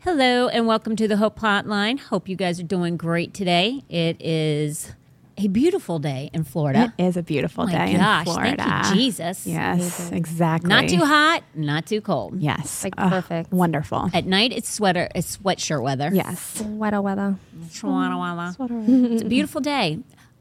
Hello and welcome to the Hope Hotline. Hope you guys are doing great today. It is a beautiful day in Florida. It is a beautiful My day gosh, in Florida. thank you, Jesus. Yes, Amazing. exactly. Not too hot, not too cold. Yes. Like perfect. Wonderful. At night, it's sweatshirt weather. Yes. Weather weather. Walla walla. It's a beautiful day.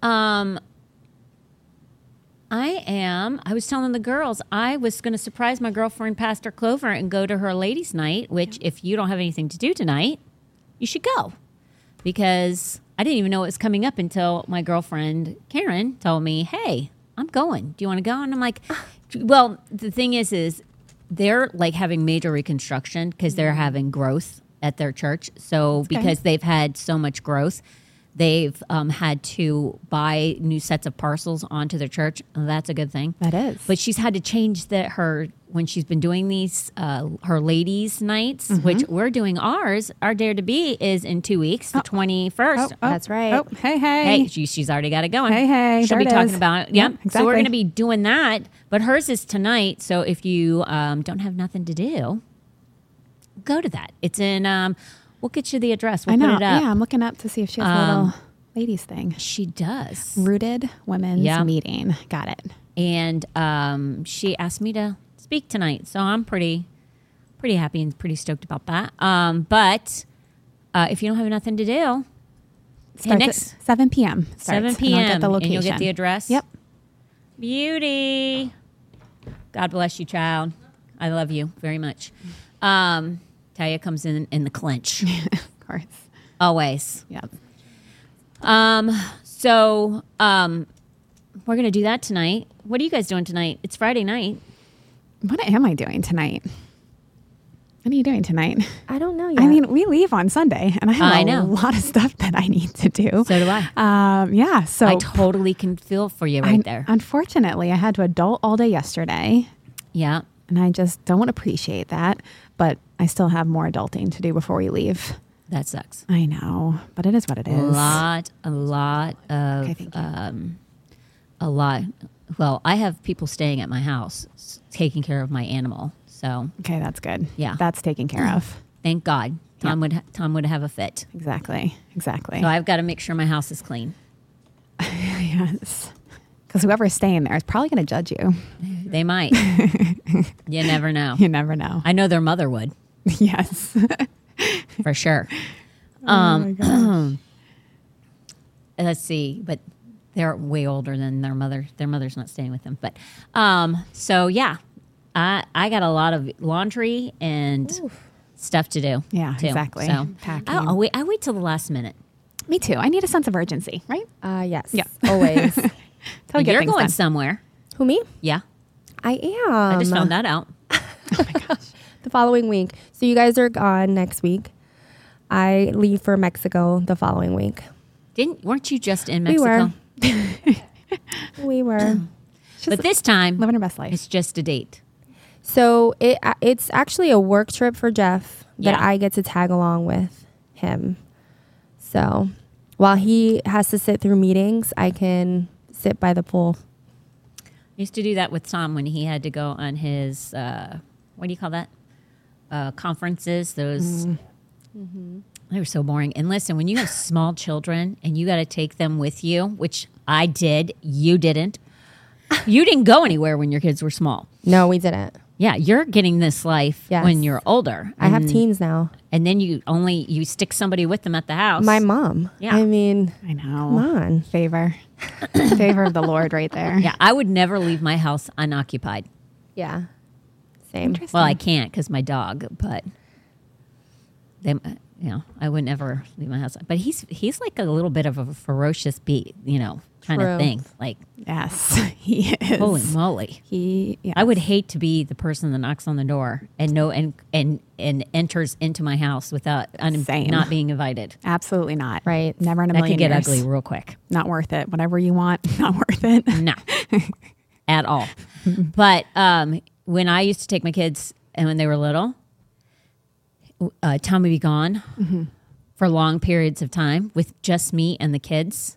I was telling the girls I was going to surprise my girlfriend, Pastor Clover, and go to her ladies' night, which if you don't have anything to do tonight, you should go. Because I didn't even know it was coming up until my girlfriend, Karen, told me, hey, I'm going. Do you want to go? And I'm like, well, the thing is they're like having major reconstruction because they're having growth at their church. So because they've had so much growth, they've had to buy new sets of parcels onto their church. That's a good thing. That is. But she's had to change when she's been doing these, her ladies' nights, which we're doing ours. Our Dare to Be is in 2 weeks, the 21st. That's right. Oh, hey. Hey, she's already got it going. Hey, She'll there be it talking is. about it. Yep, Yep. So exactly. we're going to be doing that. But hers is tonight. So if you don't have nothing to do, go to that. It's in... we'll get you the address. We'll I know. put it up. Yeah, I'm looking up to see if she has a little ladies thing. She does. Rooted Women's Yeah. Meeting. Got it. And she asked me to speak tonight, so I'm pretty happy and pretty stoked about that. But if you don't have nothing to do, Starts next- at 7 p.m. 7 starts, p.m. And I'll get the location. And you'll get the address. Yep. Beauty. God bless you, child. I love you very much. Talia comes in the clinch Of course. always. Yep. So we're gonna do that tonight. What are you guys doing tonight? It's Friday night. What am I doing tonight? What are you doing tonight? I don't know yet. I mean, we leave on Sunday, and I have I know. a lot of stuff that I need to do. So do I. Yeah. So I totally can feel for you right there. Unfortunately, I had to adult all day yesterday, Yeah. and I just don't appreciate that. But I still have more adulting to do before we leave. That sucks. I know, but it is what it is. A lot of, Okay, thank you. a lot. Well, I have people staying at my house taking care of my animal. So Okay, that's good. Yeah. That's taken care of. thank God Tom would have a fit. Exactly. So I've got to make sure my house is clean. Yes. Because whoever's staying there is probably going to judge you. They might. You never know. You never know. I know their mother would Yes. for sure. Oh my gosh. Let's see, but they're way older than their mother. Their mother's not staying with them. But so yeah, I got a lot of laundry and stuff to do. Yeah, too. exactly. So Packing. I wait till the last minute. Me too. I need a sense of urgency, right? Yes. Yeah. Always. Till we get You're things going done. Who, somewhere. me? Yeah, I am. I just found that out. The following week. So you guys are gone next week. I leave for Mexico the following week. Weren't you just in We Mexico? were. We were. But this time, Living her best life. it's just a date. So it's actually a work trip for Jeff that Yeah. I get to tag along with him. So while he has to sit through meetings, I can sit by the pool. I used to do that with Tom when he had to go on his what do you call that? Conferences. Those they were so boring. And listen, when you have small children and you got to take them with you, which I did, you didn't. You didn't go anywhere when your kids were small. No, we didn't. Yeah, you're getting this life Yes. when you're older. I have teens now. And then you stick somebody with them at the house. My mom. Yeah. I mean, I know. come on. Favor. Favor of the Lord right there. Yeah, I would never leave my house unoccupied. Yeah. Same. Well, I can't because my dog, but they, I would never leave my house. But he's like a little bit of a ferocious beat, kind True. of thing. Like, Yes, he is. holy moly! Yeah. I would hate to be the person that knocks on the door and enters into my house without Same. not being invited. Absolutely not. Right. Never in a That million could get years. ugly real quick. Not worth it. Whatever you want, not worth it. No, at all. But when I used to take my kids and when they were little, Tom would be gone for long periods of time with just me and the kids.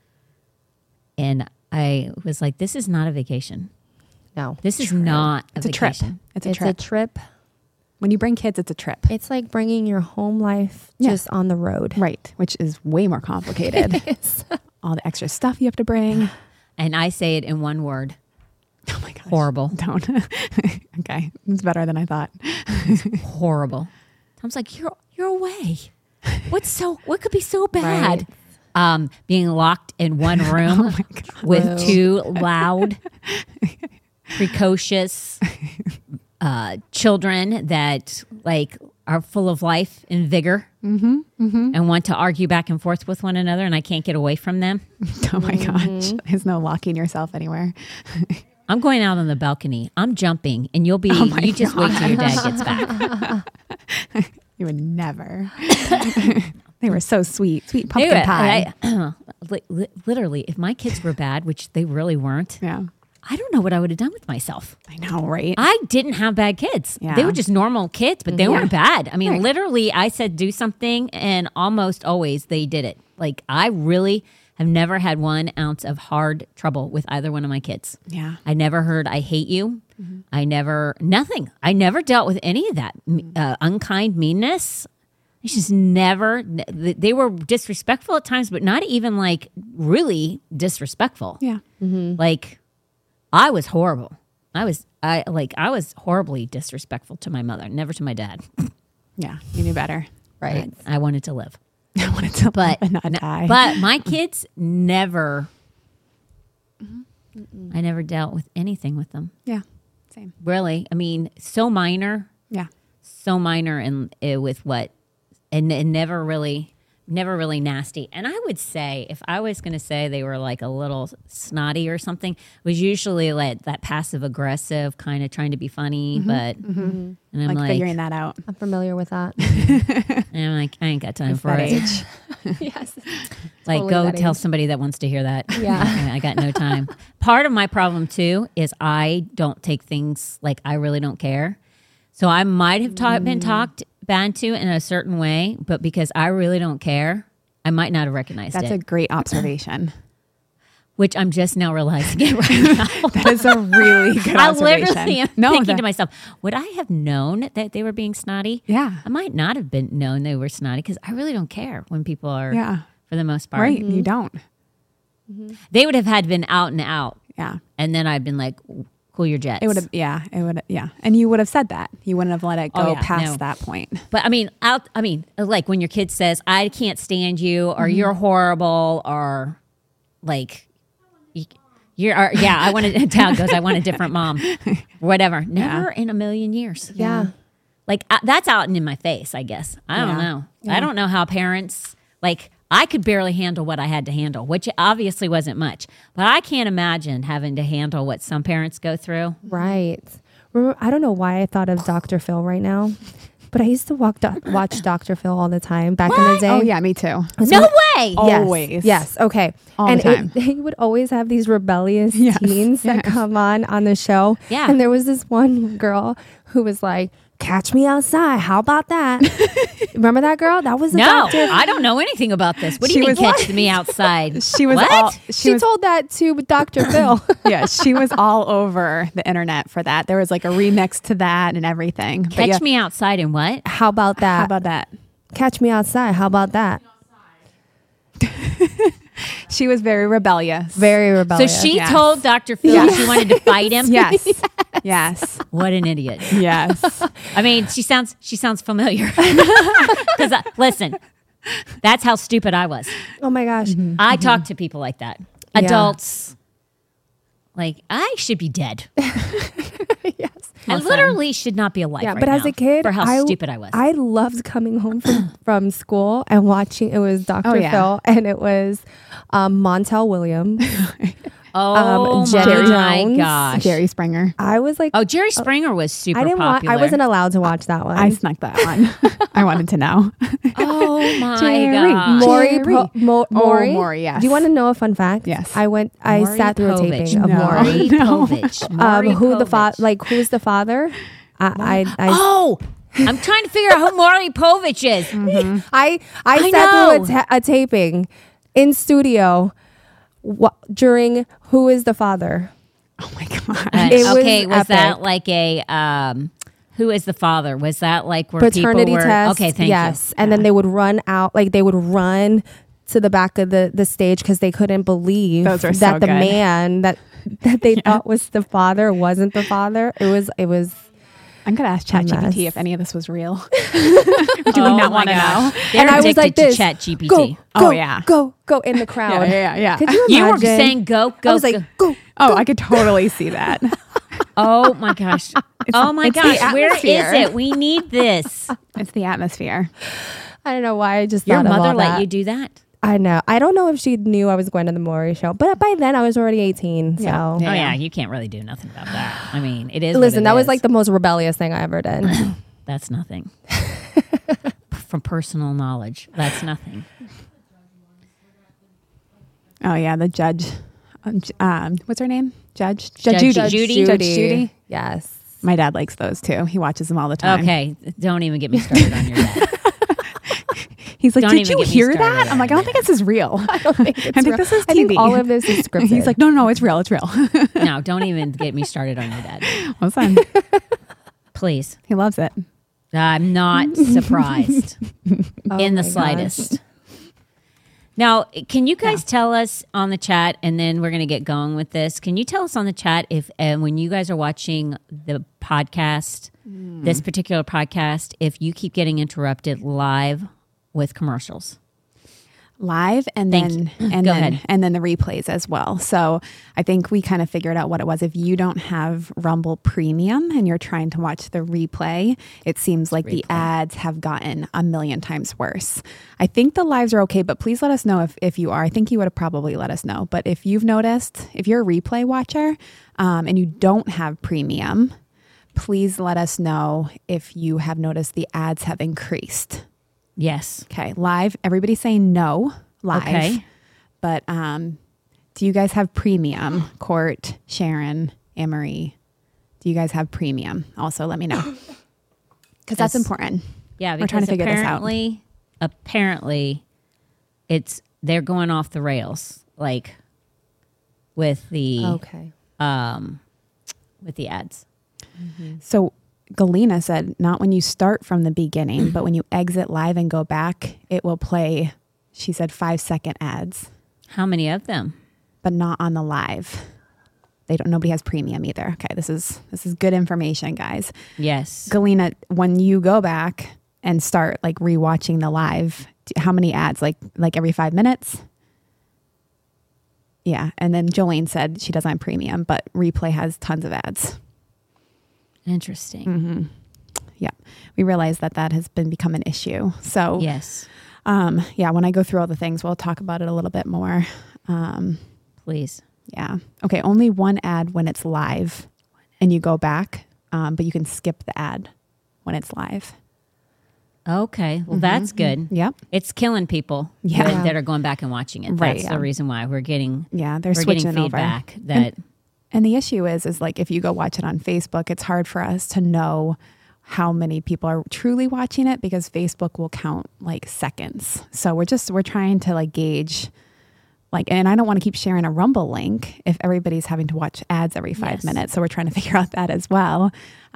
And I was like, this is not a vacation. No. This is not a It's a trip. vacation. It's a It's trip. a trip When you bring kids, it's a trip. It's like bringing your home life Yeah. just on the road. Right. Which is way more complicated. All the extra stuff you have to bring. And I say it in one word. Oh my gosh. Horrible. Don't. Okay. It's better than I thought. Horrible. Tom's like, you're away. What could be so bad? Being locked in one room with two loud, precocious children that like are full of life and vigor and want to argue back and forth with one another, and I can't get away from them. Oh my gosh. There's no locking yourself anywhere. I'm going out on the balcony. I'm jumping, and you'll be. You just wait till your dad gets back. You would never. They were so sweet. Sweet pumpkin pie. Literally, if my kids were bad, which they really weren't, Yeah. I don't know what I would have done with myself. I know, right? I didn't have bad kids. Yeah. They were just normal kids, but they weren't bad. I mean, Right. literally, I said do something, and almost always they did it. Like, I really have never had 1 ounce of hard trouble with either one of my kids. Yeah. I never heard I hate you. Nothing. I never dealt with any of that unkind meanness. It's just never. They were disrespectful at times, but not even like really disrespectful. Yeah. Like, I was horrible. I was horribly disrespectful to my mother, never to my dad. Yeah. You knew better. Right. I wanted to live. I wanted to But live and not die. But my kids never. I never dealt with anything with them. Yeah. Same. Really, I mean, so minor, Yeah. and with what, and never really nasty. And I would say, if I was going to say they were like a little snotty or something, it was usually like that passive aggressive kind of trying to be funny, but and I'm Like like, figuring that out. I'm familiar with that. and I'm like, I ain't got time It's for that it. age. Yes. Like, Totally go that tell age. somebody that wants to hear that. Yeah. I got no time. Part of my problem too is I don't take things like I really don't care. So I might have been talked bad to in a certain way, but because I really don't care, I might not have recognized That's a it. great observation. Which I'm just now realizing it right now. That is a really good I observation. literally am thinking to myself, would I have known that they were being snotty? Yeah. I might not have been known they were snotty because I really don't care when people are, Yeah. for the most part. Right. You don't. They would have had been out and out. Yeah. And then I'd been like, cool your jets. It would have, yeah. And you would have said that. You wouldn't have let it go Oh, yeah, past no. that point. But I mean, like when your kid says, I can't stand you, or you're horrible, or like, I want to, Dad goes, I want a different mom, whatever. Never in a million years. Yeah. Like, that's out and in my face, I guess. I don't Yeah. know. Yeah. I don't know how parents, like, I could barely handle what I had to handle, which obviously wasn't much. But I can't imagine having to handle what some parents go through. Right. Remember, I don't know why I thought of Dr. Phil right now, but I used to watch Dr. Phil all the time back in the day. Oh, yeah, me too. No way! Oh. Yes. Always. Yes. Okay. All and the time. he would always have these rebellious Yes, teens that yes. come on the show. Yeah. And there was this one girl who was like, "Catch me outside. How about that?" Remember that girl? That was the No, doctor. I don't know anything about this. What do She you mean was- catch me outside? She was What? all, She was, told that to Dr. Phil. yeah, she was all over the internet for that. There was like a remix to that and everything. But Catch yeah, me outside and what? How about that? How about that? Catch me outside. How about that? She was very rebellious. Very So rebellious. she Yes. told Dr. Phil Yes. she wanted to fight him? Yes. Yes. What an idiot. Yes. I mean, she sounds familiar. Because listen, that's how stupid I was. Oh my gosh. I talk to people like that. Yeah. Adults. Like, I should be dead. Yes. I literally should not be alive Yeah, right but as now a kid, for how stupid I was. I loved coming home from school and watching. It was Dr. yeah. Phil and it was Montel Williams. oh Jerry my Jones. gosh. Jerry Springer. I was like, Oh, Jerry Springer was super I didn't popular. I wasn't allowed to watch that one. I snuck that one. I wanted to know. Oh my Jerry. gosh. Maury, Jerry. Maury. Maury, yes. Do you want to know a fun fact? Yes. I Maury sat through a Povich. taping of No. Maury. Maury Povich. Maury Who the Povich. who's the father? I Oh, I'm trying to figure out who Maury Povich is. I I sat through know. a taping in studio during Who is the Father? Oh my God. It was okay, was that epic. like a Who is the father? Was that like where paternity people were? test. Okay, thank yes. And then they would run out, like they would run to the back of the stage because they couldn't believe Those are that so the good. man that they thought was the father wasn't the father. It was I'm gonna ask a mess. ChatGPT if any of this was real. Do we not want to know? They're And I was addicted like to this, Chat GPT. go, Oh, yeah. go in the crowd. Yeah. Could you You imagine? were saying go. I was like, go. Oh, I could totally see that. Oh my gosh. Oh my it's the gosh. Where is atmosphere. it? We need this. It's the atmosphere. I don't know why I just Your thought of mother all let that. you do that? I know. I don't know if she knew I was going to the Maury show, but by then I was already 18. So Yeah. Oh yeah, you can't really do nothing about that. I mean, it is. listen, what it that was is. like the most rebellious thing I ever did. That's nothing. From personal knowledge, that's nothing. Oh yeah, the judge. What's her name? Judge Judge Judy. Judy. Judge Judy. Yes. My dad likes those too. He watches them all the time. Okay, don't even get me started on your dad. He's like, Don't did even you get me hear started that? I'm on like, I don't think this is real. I I think this is I think TV. all of this is scripted. He's like, no, it's real. It's real. No, don't even get me started on your dad. Listen, Please. he loves it. I'm not surprised Oh in the my slightest. Now, can you guys tell us on the chat, and then we're going to get going with this. Can you tell us on the chat if, when you guys are watching the podcast, this particular podcast, if you keep getting interrupted live with commercials? Live and Thank then you. and Go then ahead. and then the replays as well. So I think we kind of figured out what it was. If you don't have Rumble Premium and you're trying to watch the replay, it seems like the ads have gotten a million times worse. I think the lives are okay, but please let us know if you are. I think you would have probably let us know. But if you've noticed, if you're a replay watcher and you don't have premium, please let us know if you have noticed the ads have increased. Yes. Okay, live. Everybody's saying no live. Okay. But do you guys have premium? Court, Sharon, Anne-Marie, do you guys have premium? Also, let me know. Because that's Yes. important. Yeah, We're because trying to figure this out. apparently, they're going off the rails, like with the Okay. with the ads. So Galena said, not when you start from the beginning, but when you exit live and go back, it will play, she said, 5-second ads, How many of them? but not on the live. Nobody has premium either. Okay, this is good information, guys. Yes. Galena, when you go back and start like rewatching the live, how many ads? Like every 5 minutes? Yeah. And then Jolene said she doesn't have premium, but replay has tons of ads. Interesting. Yeah. We realized that has been become an issue. So Yes. yeah, when I go through all the things, we'll talk about it a little bit more. Please. Yeah. Okay. Only one ad when it's live and you go back, but you can skip the ad when it's live. Okay. Well, that's good. Yep. It's killing people Yeah. that are going back and watching it. Right, That's yeah. the reason why we're getting Yeah. They're we're switching getting over. feedback that And the issue is like if you go watch it on Facebook, it's hard for us to know how many people are truly watching it because Facebook will count like seconds. So we're trying to like gauge like, and I don't want to keep sharing a Rumble link if everybody's having to watch ads every 5 Yes. minutes. So we're trying to figure out that as well.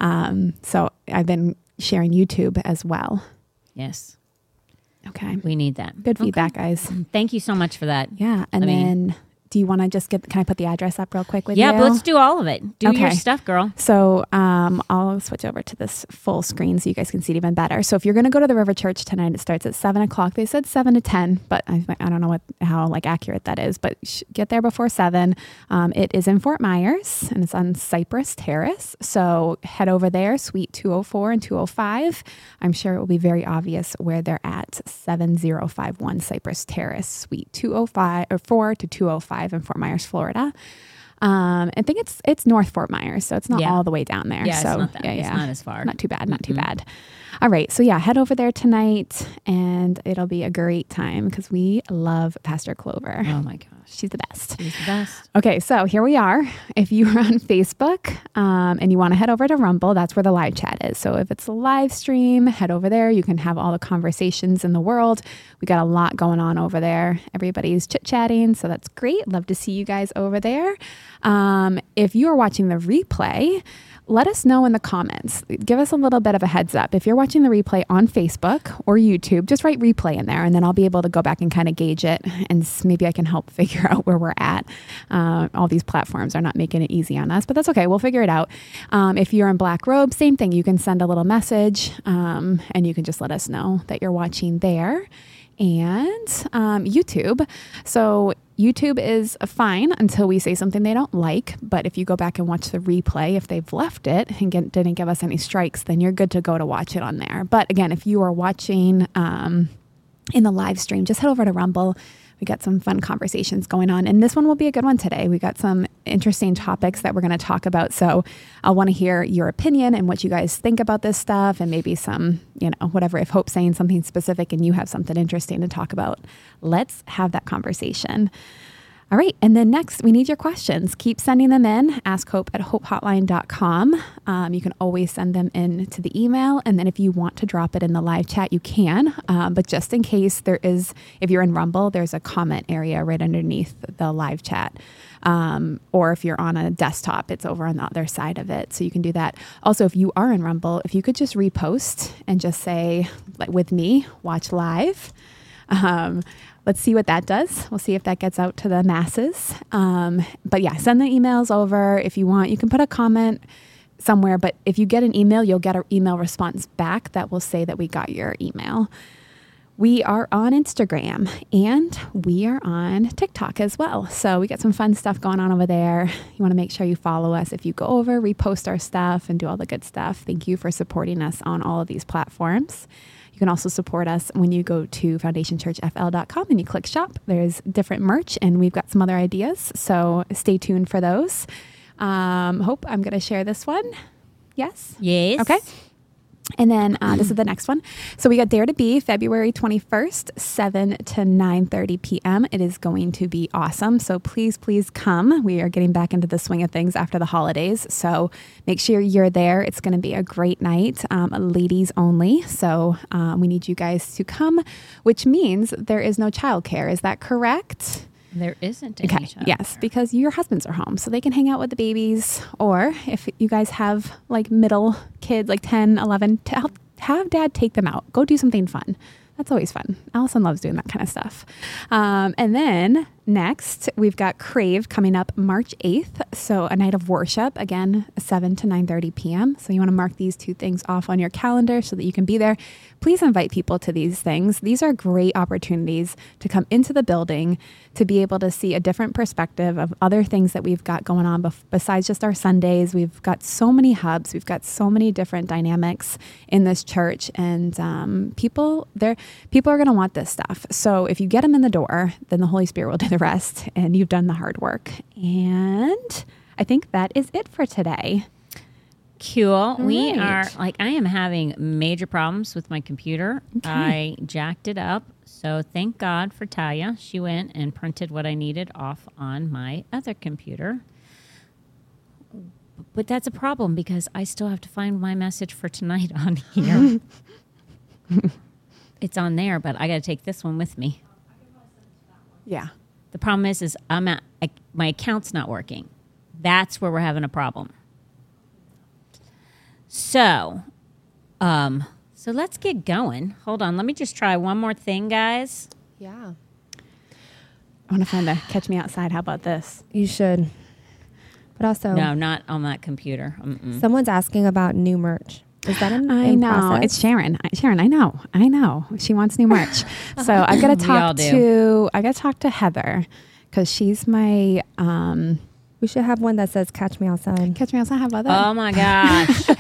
So I've been sharing YouTube as well. yes, Okay. we need that. Good Okay. feedback, guys. Thank you so much for that. Yeah. And I mean- then do you want to just can I put the address up real quick with you? Yeah, but let's do all of it. Do your Okay. stuff, girl. So I'll switch over to this full screen so you guys can see it even better. So if you're going to go to the River Church tonight, it starts at 7:00. They said 7 to 10, but I don't know how like accurate that is. But get there before 7. It is in Fort Myers and it's on Cypress Terrace. So head over there, Suite 204 and 205. I'm sure it will be very obvious where they're at. 7051 Cypress Terrace, Suite 205 or 4 to 205 in Fort Myers, Florida. I think it's North Fort Myers, so it's not Yeah. all the way down there. Yeah, so it's not that. yeah, It's not as far. Not too bad. Not too bad. All right, so yeah, head over there tonight, and it'll be a great time because we love Pastor Clover. Oh my gosh, She's the best. she's the best. Okay, so here we are. If you are on Facebook and you want to head over to Rumble, that's where the live chat is. So if it's a live stream, head over there. You can have all the conversations in the world. We got a lot going on over there. Everybody's chit-chatting, so that's great. Love to see you guys over there. If you are watching the replay, let us know in the comments. Give us a little bit of a heads up. If you're watching the replay on Facebook or YouTube, just write replay in there, and then I'll be able to go back and kind of gauge it, and maybe I can help figure out where we're at. All these platforms are not making it easy on us, but that's okay. We'll figure it out. If you're in Black Robe, same thing. You can send a little message, and you can just let us know that you're watching there. And YouTube. So YouTube is fine until we say something they don't like. But if you go back and watch the replay, if they've left it and didn't give us any strikes, then you're good to go to watch it on there. But again, if you are watching in the live stream, just head over to Rumble. We got some fun conversations going on. And this one will be a good one today. We got some interesting topics that we're going to talk about. So I want to hear your opinion and what you guys think about this stuff, and maybe some, whatever, if Hope's saying something specific and you have something interesting to talk about, let's have that conversation. All right. And then next, we need your questions. Keep sending them in. AskHope@hopehotline.com. You can always send them in to the email. And then if you want to drop it in the live chat, you can. But just in case if you're in Rumble, there's a comment area right underneath the live chat. Or if you're on a desktop, it's over on the other side of it. So you can do that. Also, if you are in Rumble, if you could just repost and just say, like, with me, watch live. Let's see what that does. We'll see if that gets out to the masses. But yeah, send the emails over. If you want, you can put a comment somewhere. But if you get an email, you'll get an email response back that will say that we got your email. We are on Instagram and we are on TikTok as well. So we got some fun stuff going on over there. You want to make sure you follow us. If you go over, repost our stuff and do all the good stuff. Thank you for supporting us on all of these platforms. You can also support us when you go to foundationchurchfl.com and you click shop. There's different merch and we've got some other ideas. So stay tuned for those. Hope, I'm going to share this one. Yes? Yes. Okay. And then this is the next one. So we got Dare to Be February 21st, 7 to 9:30 p.m. It is going to be awesome. So please, please come. We are getting back into the swing of things after the holidays. So make sure you're there. It's going to be a great night, ladies only. So we need you guys to come, which means there is no childcare. Is that correct? There isn't any childcare. Yes, because your husbands are home, so they can hang out with the babies. Or if you guys have like middle kids, like 10, 11, have dad take them out. Go do something fun. That's always fun. Allison loves doing that kind of stuff. And then next, we've got Crave coming up March 8th. So a night of worship, again, 7 to 9:30 p.m. So you want to mark these two things off on your calendar so that you can be there. Please invite people to these things. These are great opportunities to come into the building, to be able to see a different perspective of other things that we've got going on besides just our Sundays. We've got so many hubs. We've got so many different dynamics in this church, and people are going to want this stuff. So if you get them in the door, then the Holy Spirit will do the rest, and you've done the hard work. And I think that is it for today. Cool. We right. are I am having major problems with my computer. Okay. I jacked it up. So thank God for Talia. She went and printed what I needed off on my other computer. But that's a problem because I still have to find my message for tonight on here. It's on there, but I got to take this one with me. Yeah. The problem is my account's not working. That's where we're having a problem. So let's get going. Hold on. Let me just try one more thing, guys. Yeah. I want to find a Catch Me Outside. How about this? You should. But also, No, not on that computer. someone's asking about new merch. Is that in I know. process? It's Sharon. Sharon, I know. She wants new merch. So I've got to talk to Heather because she's my We should have one that says "Catch Me Outside." Catch Me Outside. How about that? Oh my gosh.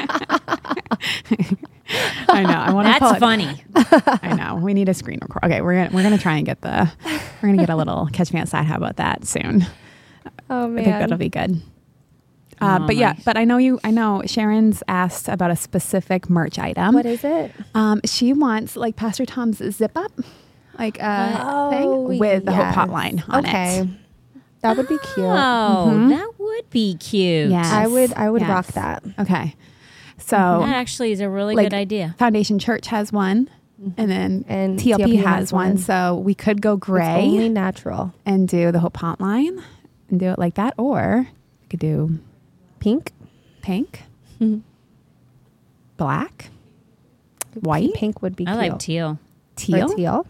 I know. I want to. That's funny. I know. We need a screen record. Okay, we're gonna try and get a little Catch Me Outside. How about that soon? Oh man, I think that'll be good. But I know Sharon's asked about a specific merch item. What is it? She wants like Pastor Tom's zip up, like thing with the Hope Hotline on it. That would be cute. Oh, that would be cute. Yes. I would Yes. rock that. Okay. So That actually is a really good idea. Foundation Church has one, and then And TLP has one. So we could go It's gray only natural. and do the Hope Hotline and do it like that, or we could do Pink. Pink? Black? White? Pink would be I cute. like teal. Teal? Or teal.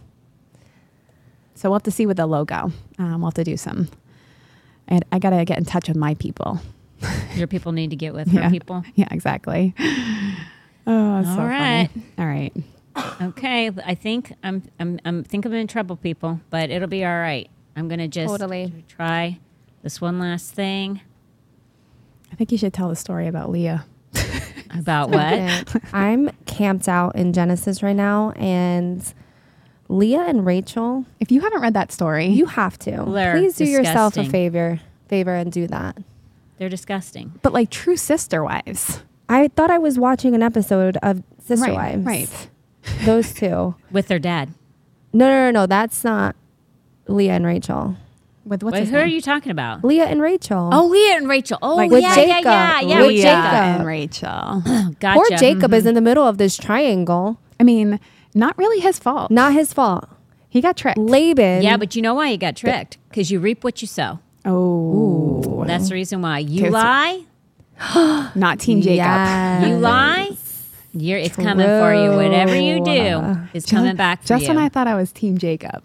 So we'll have to see with the logo. We'll have to do some. And I got to get in touch with my people. Your people need to get with her people. Yeah, exactly. Oh, that's so All right. funny. All right. Okay, I think I'm in trouble, people, but it'll be all right. I'm gonna just Totally. try this one last thing I think you should tell the story about Leah. about what? Okay. I'm camped out in Genesis right now, and Leah and Rachel, If you haven't read that story, you have to. They're Please do yourself a disgusting. favor and do that. They're disgusting. but like true sister wives. I thought I was watching an episode of Sister Right, Wives. right. Those two. With their dad. No. That's not Leah and Rachel. With what's Wait, his who are name? you talking about? Leah and Rachel. Oh, Leah and Rachel. Oh, Like with yeah, Jacob. yeah. With With Leah Jacob. and Rachel. Gotcha. Poor Jacob is in the middle of this triangle. I mean, not really his fault. Not his fault. He got tricked. Laban. Yeah, but you know why you got tricked? Because you reap what you sow. Oh, That's the reason why. You Okay, so- lie, not Team Jacob. Yes. you lie, it's coming for you. Whatever you do is coming back for Just you. when I thought I was Team Jacob.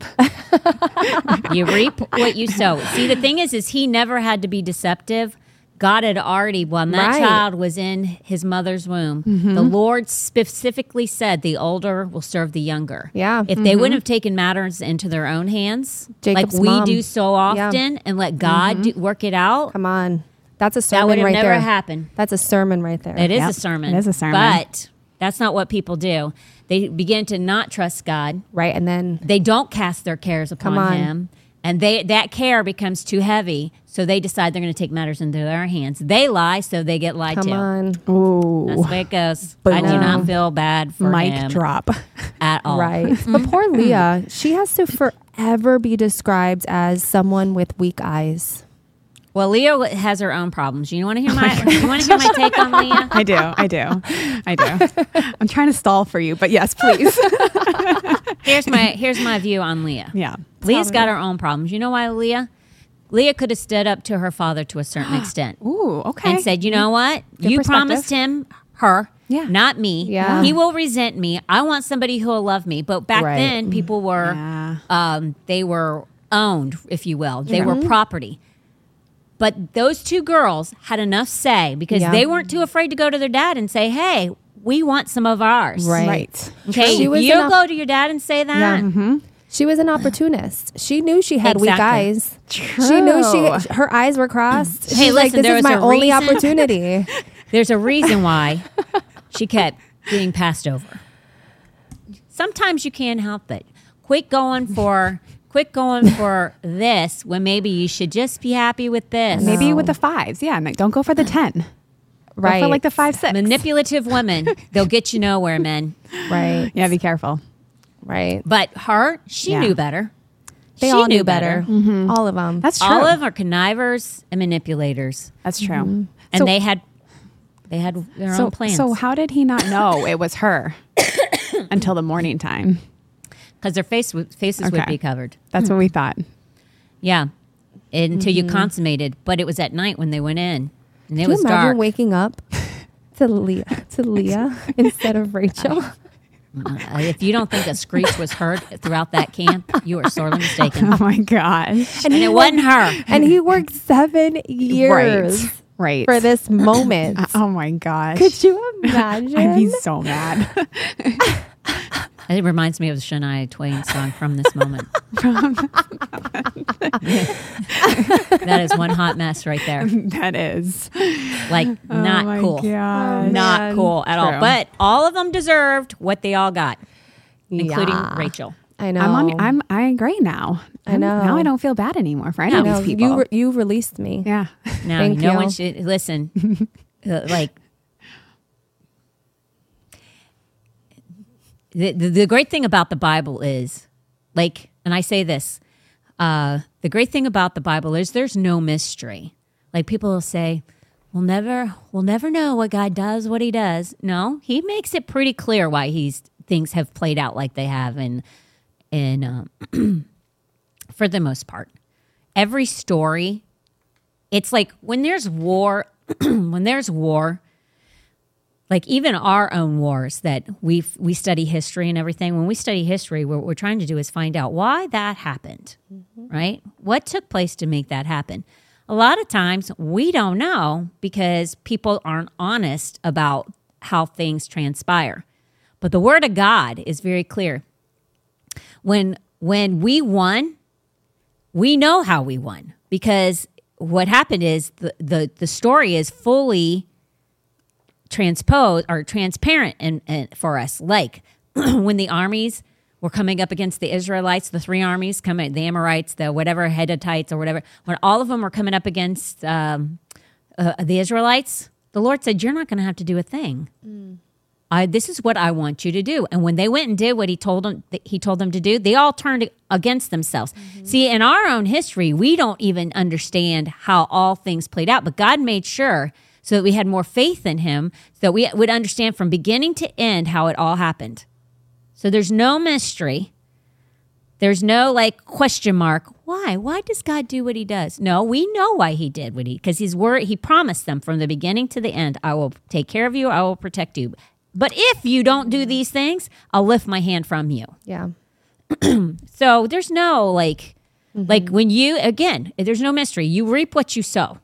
You reap what you sow. See, the thing is he never had to be deceptive. God had already, when that Right. child was in his mother's womb, the Lord specifically said the older will serve the younger. Yeah. If they wouldn't have taken matters into their own hands, Jacob's like we mom. do so often, and let God work it out, Come on. That's a that sermon would have right never there. happened. That's a sermon right there. It is Yep, a sermon. it is a sermon. But that's not what people do. They begin to not trust God. Right. And then They don't cast their cares upon Come on. him. And that care becomes too heavy. So they decide they're going to take matters into their hands. They lie, so they get lied come to. on. That's the Ooh, way it goes. I do Boom. not feel bad for mic him drop. at all. Right. But poor Leah, she has to forever be described as someone with weak eyes. Well, Leah has her own problems. You want to hear my take on Leah? I do. I'm trying to stall for you, but yes, please. Here's my view on Leah. Yeah. Leah's got her own problems. You know why, Leah? Leah could have stood up to her father to a certain extent Ooh, okay. and said, you know what? You perspective. promised her, Yeah. not me. Yeah. He will resent me. I want somebody who will love me. But back Right. then, people were, Yeah. they were owned, if you will. They were property. But those two girls had enough say because Yeah. they weren't too afraid to go to their dad and say, hey, we want some of ours. Right. Right. Okay, She if was you an go to your dad and say that. Yeah. She was an opportunist. She knew she had weak Exactly. eyes. She knew her eyes were crossed. Hey, She's like, listen, this there is was my a only reason. opportunity. There's a reason why she kept being passed over. Sometimes you can't help it. Quit going for this when maybe you should just be happy with this. Maybe No. with the fives. Yeah. And don't go for the 10. Right. Go for like the 5, 6. Manipulative women, they'll get you nowhere, men. Right. Yeah. Be careful. Right. But her, she Yeah. knew better. They she all knew better. All of them. That's true. All of them are connivers and manipulators, That's true. and So- they had their own plans. So how did he not know it was her until the morning time? Because their faces would Okay. be covered. That's what we thought. Yeah, until you consummated. But it was at night when they went in, and it Can was you imagine dark. waking up to Leah instead of Rachel? If you don't think a screech was heard throughout that camp, you are sorely mistaken. Oh my gosh. And it wasn't her. And he worked 7 years Right. for this moment. Oh my gosh. Could you imagine? I'd be so mad. It reminds me of the Shania Twain song, From This Moment. That is one hot mess right there. That is. Like, Oh not my cool. gosh. Not man. cool at all. True. But all of them deserved what they all got, including Yeah. Rachel. I know. I agree now. I know. Now I don't feel bad anymore for any I of know. these people. You released me. Yeah. Now, Thank no you. one should listen. Like, the great thing about the Bible is, like, and I say this, the great thing about the Bible is there's no mystery. Like, people will say, we'll never know what God does, what he does. No, he makes it pretty clear why things have played out like they have, and for the most part, every story, it's like when there's war, when there's war, like even our own wars that we study history and everything. When we study history, what we're trying to do is find out why that happened, right? What took place to make that happen? A lot of times we don't know because people aren't honest about how things transpire. But the Word of God is very clear. When we won, we know how we won because what happened is the story is fully transposed or transparent and for us. Like when the armies were coming up against the Israelites, the three armies coming, the Amorites, the whatever Hittites or whatever, when all of them were coming up against the Israelites, the Lord said, "You're not going to have to do a thing. This is what I want you to do." And when they went and did what he told them to do, they all turned against themselves. See, in our own history, we don't even understand how all things played out, but God made sure so that we had more faith in him, so that we would understand from beginning to end how it all happened. So there's no mystery. There's no like question mark. Why? Why does God do what he does? No, we know why he did what because his word, he promised them from the beginning to the end, I will take care of you. I will protect you. But if you don't do these things, I'll lift my hand from you. Yeah. So there's no like when you, again, there's no mystery. You reap what you sow.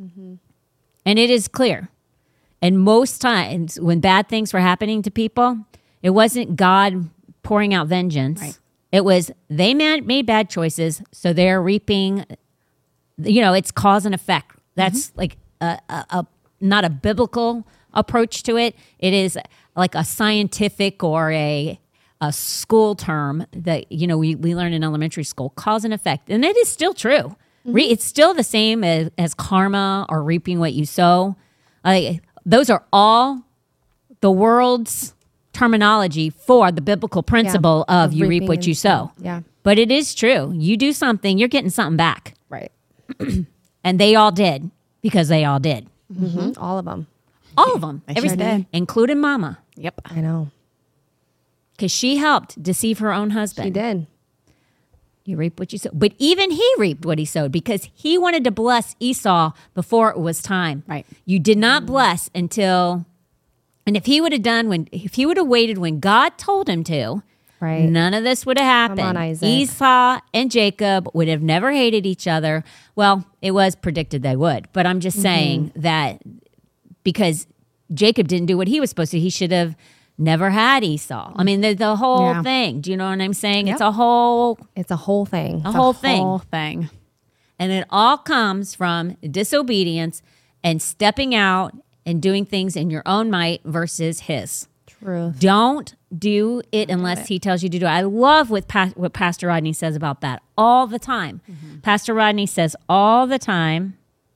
And it is clear. And most times when bad things were happening to people, it wasn't God pouring out vengeance. Right. It was they made bad choices, so they're reaping, it's cause and effect. That's like a not a biblical approach to it. It is like a scientific or a school term that, we learn in elementary school, cause and effect. And it is still true. It's still the same as karma or reaping what you sow. Those are all the world's terminology for the biblical principle of you reap what you sow. Yeah. But it is true. You do something, you're getting something back. Right. And they all did because they all did. All of them. All of them. They sure did. Including Mama. Yep. I know. Because she helped deceive her own husband. She did. You reap what you sow. But even he reaped what he sowed because he wanted to bless Esau before it was time. Right. You did not bless until, and if he would have waited when God told him to, Right. none of this would have happened. Come on, Isaac. Esau and Jacob would have never hated each other. Well, it was predicted they would, but I'm just saying that because Jacob didn't do what he was supposed to, he should have never had Esau. I mean, the whole thing. Do you know what I'm saying? Yep. It's a whole thing. thing. Whole thing. And it all comes from disobedience and stepping out and doing things in your own might versus his. Truth. Don't do it unless he tells you to do it. I love what Pastor Rodney says about that all the time. Pastor Rodney says all the time,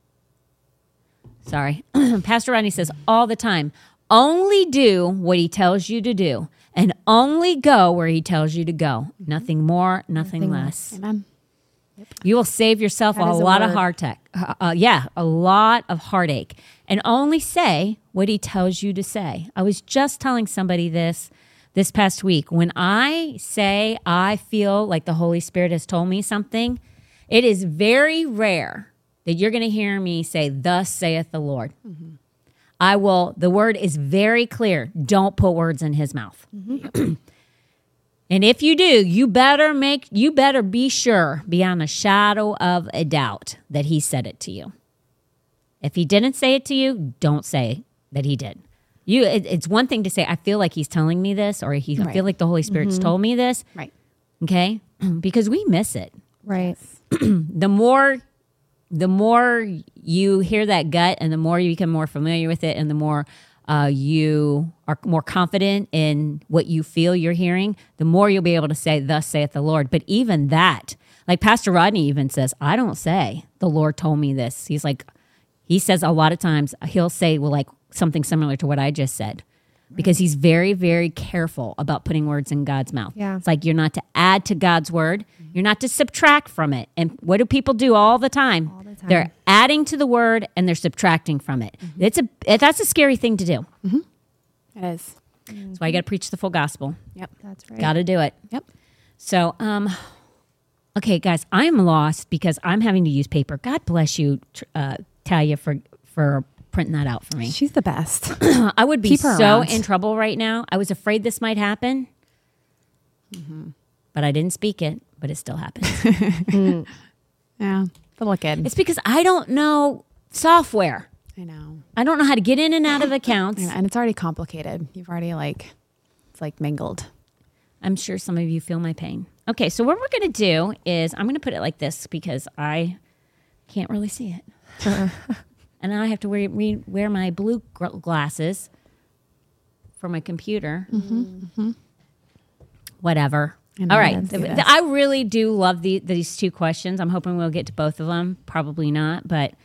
Pastor Rodney says all the time, only do what he tells you to do and only go where he tells you to go. Nothing more, nothing less. Amen. You will save yourself a That is a lot of word. a lot of heartache. And only say what he tells you to say. I was just telling somebody this past week. When I say I feel like the Holy Spirit has told me something, it is very rare that you're going to hear me say, "Thus saith the Lord." The word is very clear. Don't put words in his mouth. And if you do, you better be sure, beyond a shadow of a doubt, that he said it to you. If he didn't say it to you, don't say that he did. It's one thing to say, I feel like he's telling me this, or I feel like the Holy Spirit's told me this. Right. Okay? Because we miss it. Right. The more you hear that gut and the more you become more familiar with it and the more you are more confident in what you feel you're hearing, the more you'll be able to say, "Thus saith the Lord." But even that, like Pastor Rodney even says, I don't say, "The Lord told me this." He's like, he says a lot of times, he'll say, well, like something similar to what I just said. Because he's very, very careful about putting words in God's mouth. Yeah. It's like you're not to add to God's word. You're not to subtract from it. And what do people do all the time? All the time. They're adding to the word and they're subtracting from it. That's a scary thing to do. It is. That's why you got to preach the full gospel. Yep. That's right. Got to do it. Yep. So, okay, guys, I'm lost because I'm having to use paper. God bless you, Talia, for printing that out for me. She's the best. I would be Keep her so around. in trouble right now. I was afraid this might happen, but I didn't speak it, but it still happened. Yeah. The little kid. It's because I don't know software. I know. I don't know how to get in and out of accounts. And it's already complicated. You've already it's like mingled. I'm sure some of you feel my pain. Okay, so what we're going to do is I'm going to put it like this because I can't really see it. And I have to wear my blue glasses for my computer. Whatever. All right. I really do love these two questions. I'm hoping we'll get to both of them. Probably not, but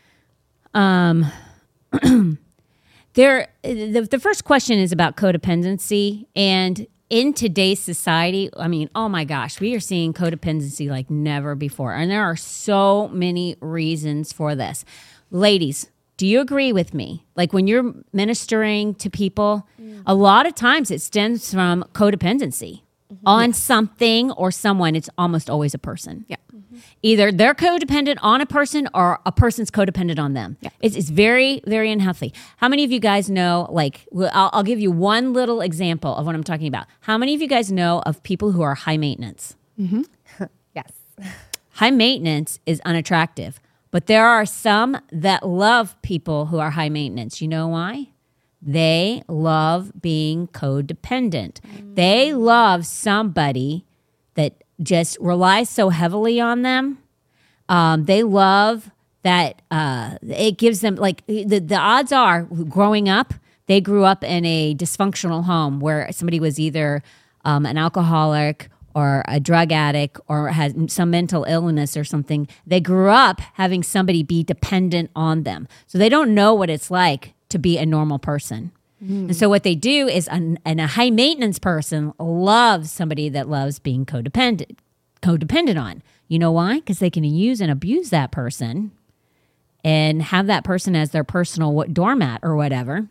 the first question is about codependency, and in today's society, I mean, oh my gosh, we are seeing codependency like never before, and there are so many reasons for this. Ladies, do you agree with me? Like when you're ministering to people, a lot of times it stems from codependency on something or someone. It's almost always a person. Yeah. Either they're codependent on a person or a person's codependent on them. Yeah. It's very, very unhealthy. How many of you guys know, like, I'll give you one little example of what I'm talking about. How many of you guys know of people who are high maintenance? Yes. High maintenance is unattractive, but there are some that love people who are high maintenance. You know why? They love being codependent. They love somebody that just relies so heavily on them. They love that it gives them, like, the odds are, growing up, they grew up in a dysfunctional home where somebody was either an alcoholic or a drug addict or had some mental illness or something. They grew up having somebody be dependent on them. So they don't know what it's like to be a normal person. And so what they do is, and a high maintenance person loves somebody that loves being codependent on. You know why? Because they can use and abuse that person and have that person as their personal doormat or whatever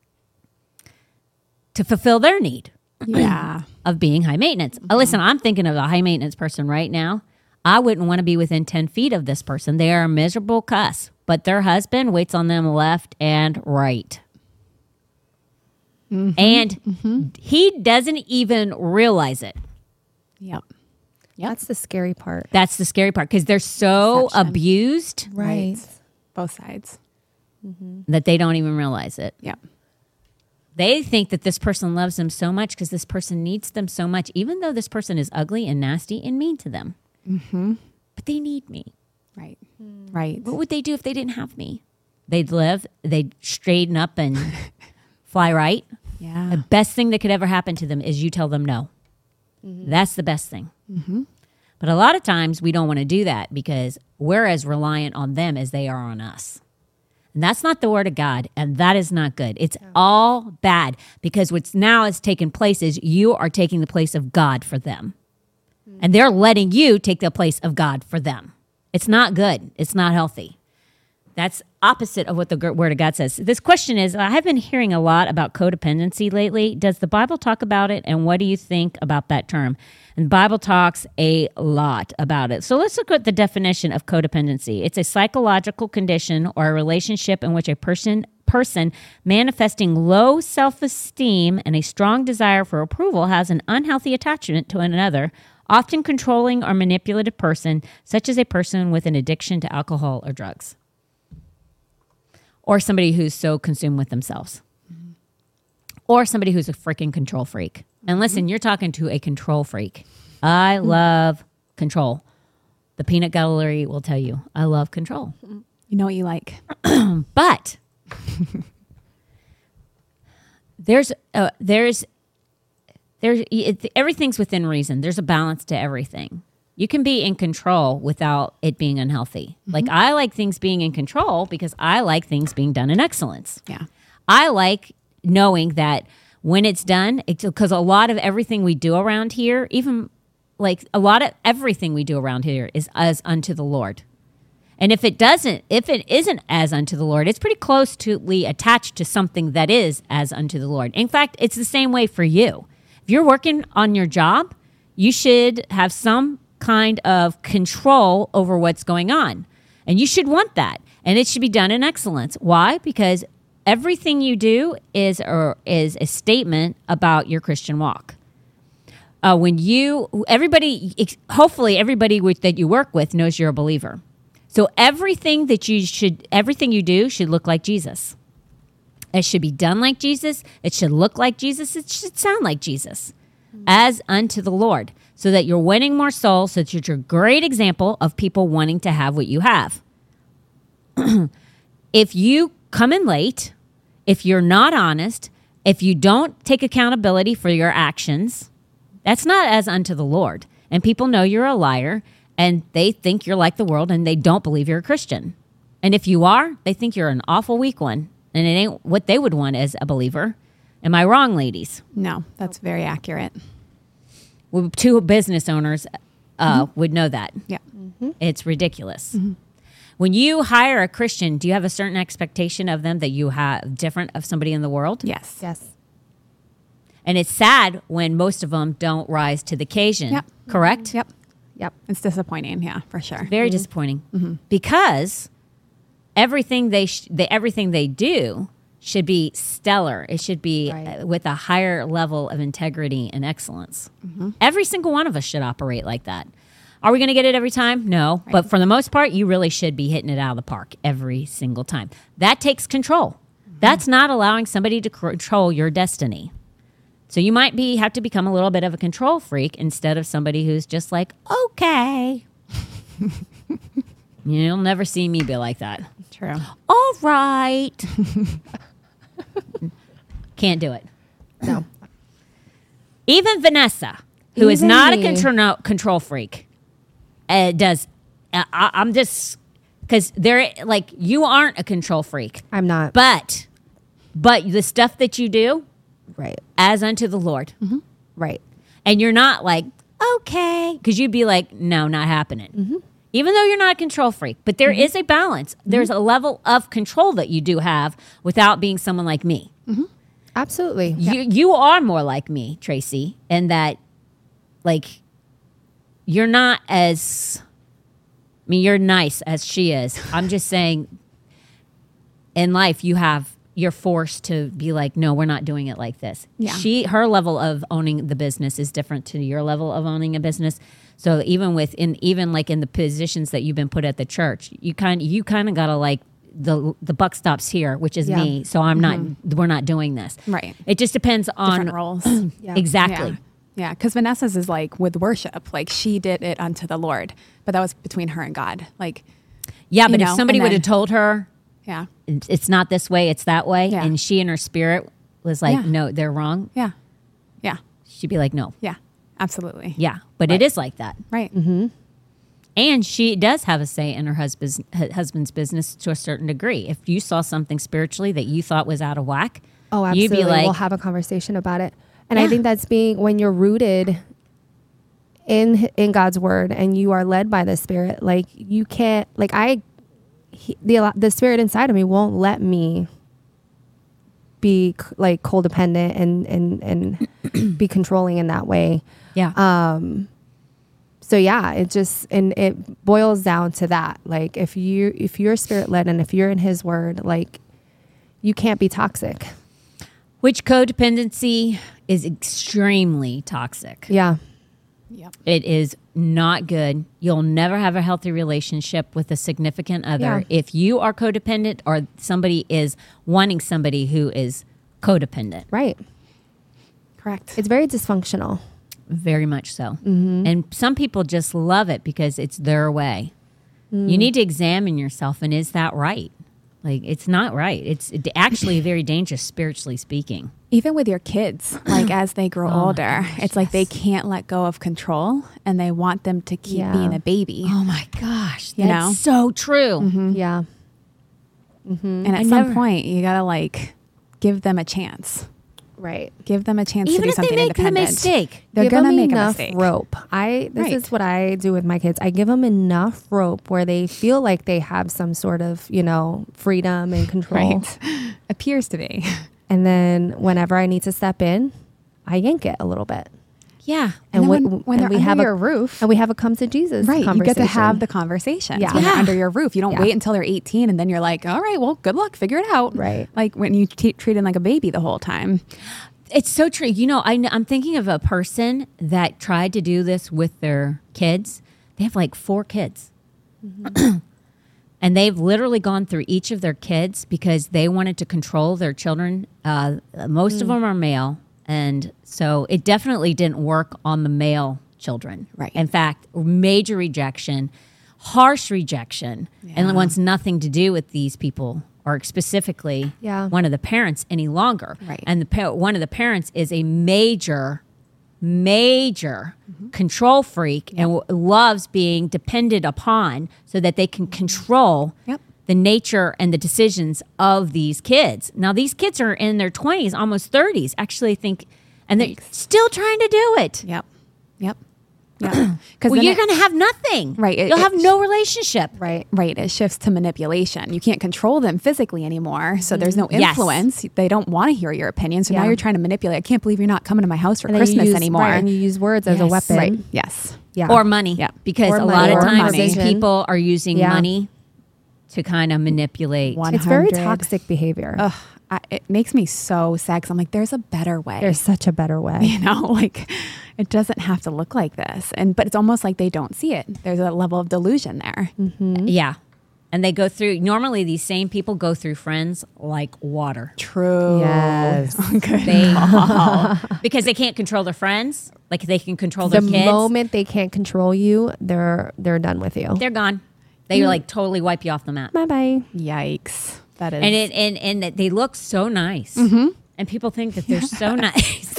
to fulfill their need. Yeah. Of being high maintenance. Listen, I'm thinking of a high maintenance person right now. I wouldn't want to be within 10 feet of this person. They are a miserable cuss, but their husband waits on them left and right. And he doesn't even realize it. Yep. That's the scary part. That's the scary part because they're so Deception. abused Right. Both sides. that they don't even realize it. Yep. They think that this person loves them so much because this person needs them so much, even though this person is ugly and nasty and mean to them. But they need me. Right. Right. What would they do if they didn't have me? They'd straighten up and fly right. Yeah. The best thing that could ever happen to them is you tell them no. That's the best thing. But a lot of times we don't want to do that because we're as reliant on them as they are on us. And that's not the word of God, and that is not good. It's all bad because what's now has taken place is you are taking the place of God for them. And they're letting you take the place of God for them. It's not good. It's not healthy. That's opposite of what the Word of God says. This question is, I have been hearing a lot about codependency lately. Does the Bible talk about it, and what do you think about that term? And the Bible talks a lot about it. So let's look at the definition of codependency. It's a psychological condition or a relationship in which a person manifesting low self-esteem and a strong desire for approval has an unhealthy attachment to another, often controlling or manipulative person, such as a person with an addiction to alcohol or drugs. Or somebody who's so consumed with themselves. Or somebody who's a freaking control freak. And listen, you're talking to a control freak. I love control. The peanut gallery will tell you, I love control. You know what you like. But everything's within reason. There's a balance to everything. You can be in control without it being unhealthy. Like I like things being in control because I like things being done in excellence. Yeah. I like knowing that when it's done, because a lot of everything we do around here, even like a lot of everything we do around here is as unto the Lord. And if it isn't as unto the Lord, it's pretty closely attached to something that is as unto the Lord. In fact, it's the same way for you. If you're working on your job, you should have some kind of control over what's going on. And you should want that. And it should be done in excellence. Why? Because everything you do is a statement about your Christian walk. Hopefully everybody that you work with knows you're a believer. So everything you do should look like Jesus. It should be done like Jesus. It should look like Jesus. It should sound like Jesus, as unto the Lord, so that you're winning more souls, so that you're a great example of people wanting to have what you have. If you come in late, if you're not honest, if you don't take accountability for your actions, that's not as unto the Lord. And people know you're a liar, and they think you're like the world, and they don't believe you're a Christian. And if you are, they think you're an awful weak one, and it ain't what they would want as a believer. Am I wrong, ladies? No, that's very accurate. Well, two business owners would know that. Yeah. It's ridiculous. When you hire a Christian, do you have a certain expectation of them that you have different of somebody in the world? Yes. Yes. And it's sad when most of them don't rise to the occasion. Yep. Correct? Yep. Yep. It's disappointing. Yeah, for sure. Very disappointing because everything they do should be stellar. It should be Right. with a higher level of integrity and excellence. Every single one of us should operate like that. Are we going to get it every time? No. But for the most part, you really should be hitting it out of the park every single time. That takes control. That's not allowing somebody to control your destiny. So you might have to become a little bit of a control freak instead of somebody who's just like, okay. You'll never see me be like that. True. All right. Can't do it. No. Even Vanessa, who is Even not me. a control freak, does. I'm just because they're like you aren't a control freak, I'm not. but the stuff that you do Right. as unto the Lord, Right. and you're not like okay, because you'd be like no, not happening. Even though you're not a control freak, but there is a balance. There's a level of control that you do have without being someone like me. Absolutely. You are more like me, Tracy, in that, like, you're not as, I mean, you're nice as she is. I'm just saying, in life, you're forced to be like, no, we're not doing it like this. Yeah. Her level of owning the business is different to your level of owning a business. So even like in the positions that you've been put at the church, you kind of gotta like the buck stops here, which is Yeah. me. So I'm not. We're not doing this. Right. It just depends on Different roles. Yeah. exactly. Yeah, because Vanessa's is like with worship, like she did it unto the Lord, but that was between her and God. Like, Yeah, You but if know, somebody and would have then- told her yeah, it's not this way, it's that way, Yeah. and she in her spirit was like, Yeah. no, they're wrong, yeah, yeah, she'd be like, no, yeah, absolutely. yeah, but Right. it is like that. Right. And she does have a say in her husband's business to a certain degree. If you saw something spiritually that you thought was out of whack, Oh, you'd absolutely. be like, We'll have a conversation about it. And Yeah. I think that's when you're rooted in God's word and you are led by the Spirit. Like you can't, like the Spirit inside of me won't let me be like codependent and be controlling in that way. yeah, So yeah, it boils down to that. Like if you're Spirit led and if you're in His word, like you can't be toxic. which codependency is extremely toxic. Yeah. Yep. It is not good. You'll never have a healthy relationship with a significant other Yeah. if you are codependent or somebody is wanting somebody who is codependent. Right. Correct. It's very dysfunctional. Very much so. And some people just love it because it's their way. You need to examine yourself, and is that right? Like, it's not right. It's actually very dangerous, spiritually speaking. Even with your kids, like as they grow Oh, older, gosh, it's like they yes. can't let go of control and they want them to keep Yeah. being a baby. Oh my gosh, You that's know? so true. Yeah. And at I some never- point, you got to like give them a chance. Right. Give them a chance Even to do if they something make the independent. mistake. They're Give going to them make a enough mistake. rope. This Right. is what I do with my kids. I give them enough rope where they feel like they have some sort of, freedom and control. Right. Appears to be. And then whenever I need to step in, I yank it a little bit. Yeah. And then we- when they're we under have your roof, and we have a come to Jesus right, you get to conversation. have the conversation Yeah. when they're Yeah. under your roof. You don't Yeah. wait until they're 18 and then you're like, all right, well, good luck, figure it out. Right. Like when you treat them like a baby the whole time. It's so true. You know, I'm thinking of a person that tried to do this with their kids. They have like 4 kids. And they've literally gone through each of their kids because they wanted to control their children. Most of them are male. And so it definitely didn't work on the male children. Right. In fact, major rejection, harsh rejection, and it wants nothing to do with these people or specifically Yeah. one of the parents any longer. Right. And one of the parents is a major control freak and loves being depended upon so that they can control Yep. the nature and the decisions of these kids. Now, these kids are in their 20s, almost 30s, actually, I think, and they're still trying to do it. Yep. Yep. Yeah. Because Well, you're going to have nothing. Right, You'll have no relationship. Right. Right. It shifts to manipulation. You can't control them physically anymore. So there's no Yes. influence. They don't want to hear your opinion. So now Yeah. you're trying to manipulate. I can't believe you're not coming to my house for And then you Christmas use- anymore. Right, and you use words as a Yes. weapon. Right. Yes. Yeah. Or money. Yeah. Because Or a lot money. of Or times money. these people are using Yeah. money to kind of manipulate. It's very 100. toxic behavior. Ugh, it makes me so sad because I'm like, there's a better way. There's such a better way. you know, like it doesn't have to look like this. But it's almost like they don't see it. There's a level of delusion there. Yeah. And they go through, normally these same people go through friends like water. True. Yes. Good. They, because they can't control their friends, like they can control The their kids. moment they can't control you, they're done with you. They're gone. They like totally wipe you off the map. Bye bye. Yikes. That is. And that they look so nice. And people think that they're so nice.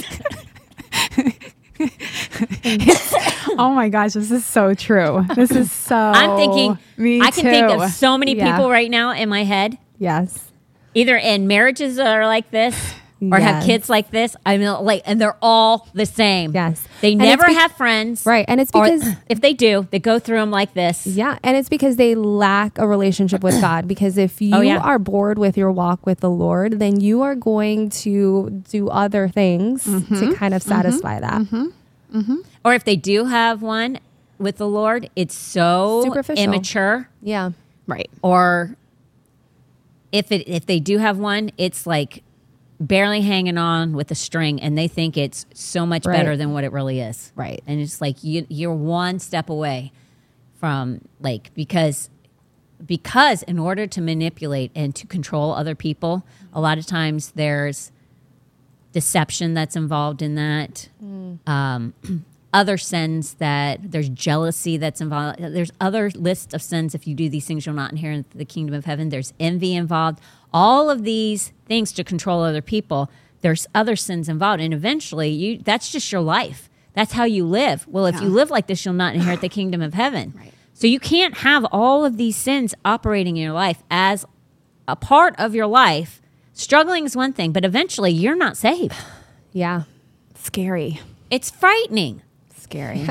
Oh my gosh, this is so true. This is so. I'm thinking, Me I can think too. of so many Yeah. people right now in my head, Yes. either in marriages that are like this or have Yes. kids like this. I mean, like, and they're all the same. Yes. They And it's never be- have friends. Right. And it's Or because if they do, they go through them like this. yeah, and it's because they lack a relationship with God. Because if you Oh, yeah. are bored with your walk with the Lord, then you are going to do other things to kind of satisfy that. Or if they do have one with the Lord, it's so Superficial. immature. Yeah. Right. Or if they do have one, it's like barely hanging on with a string, and they think it's so much Right. better than what it really is. Right. And it's like you're one step away from like because in order to manipulate and to control other people, a lot of times there's deception that's involved in that. Other sins that there's jealousy that's involved. There's other lists of sins. If you do these things, you'll not inherit the kingdom of heaven. There's envy involved. All of these things to control other people. There's other sins involved, and eventually, that's just your life. That's how you live. Well, if you live like this, you'll not inherit the kingdom of heaven. Right. So you can't have all of these sins operating in your life as a part of your life. Struggling is one thing, but eventually, you're not saved. Yeah. Scary. It's frightening. Scary.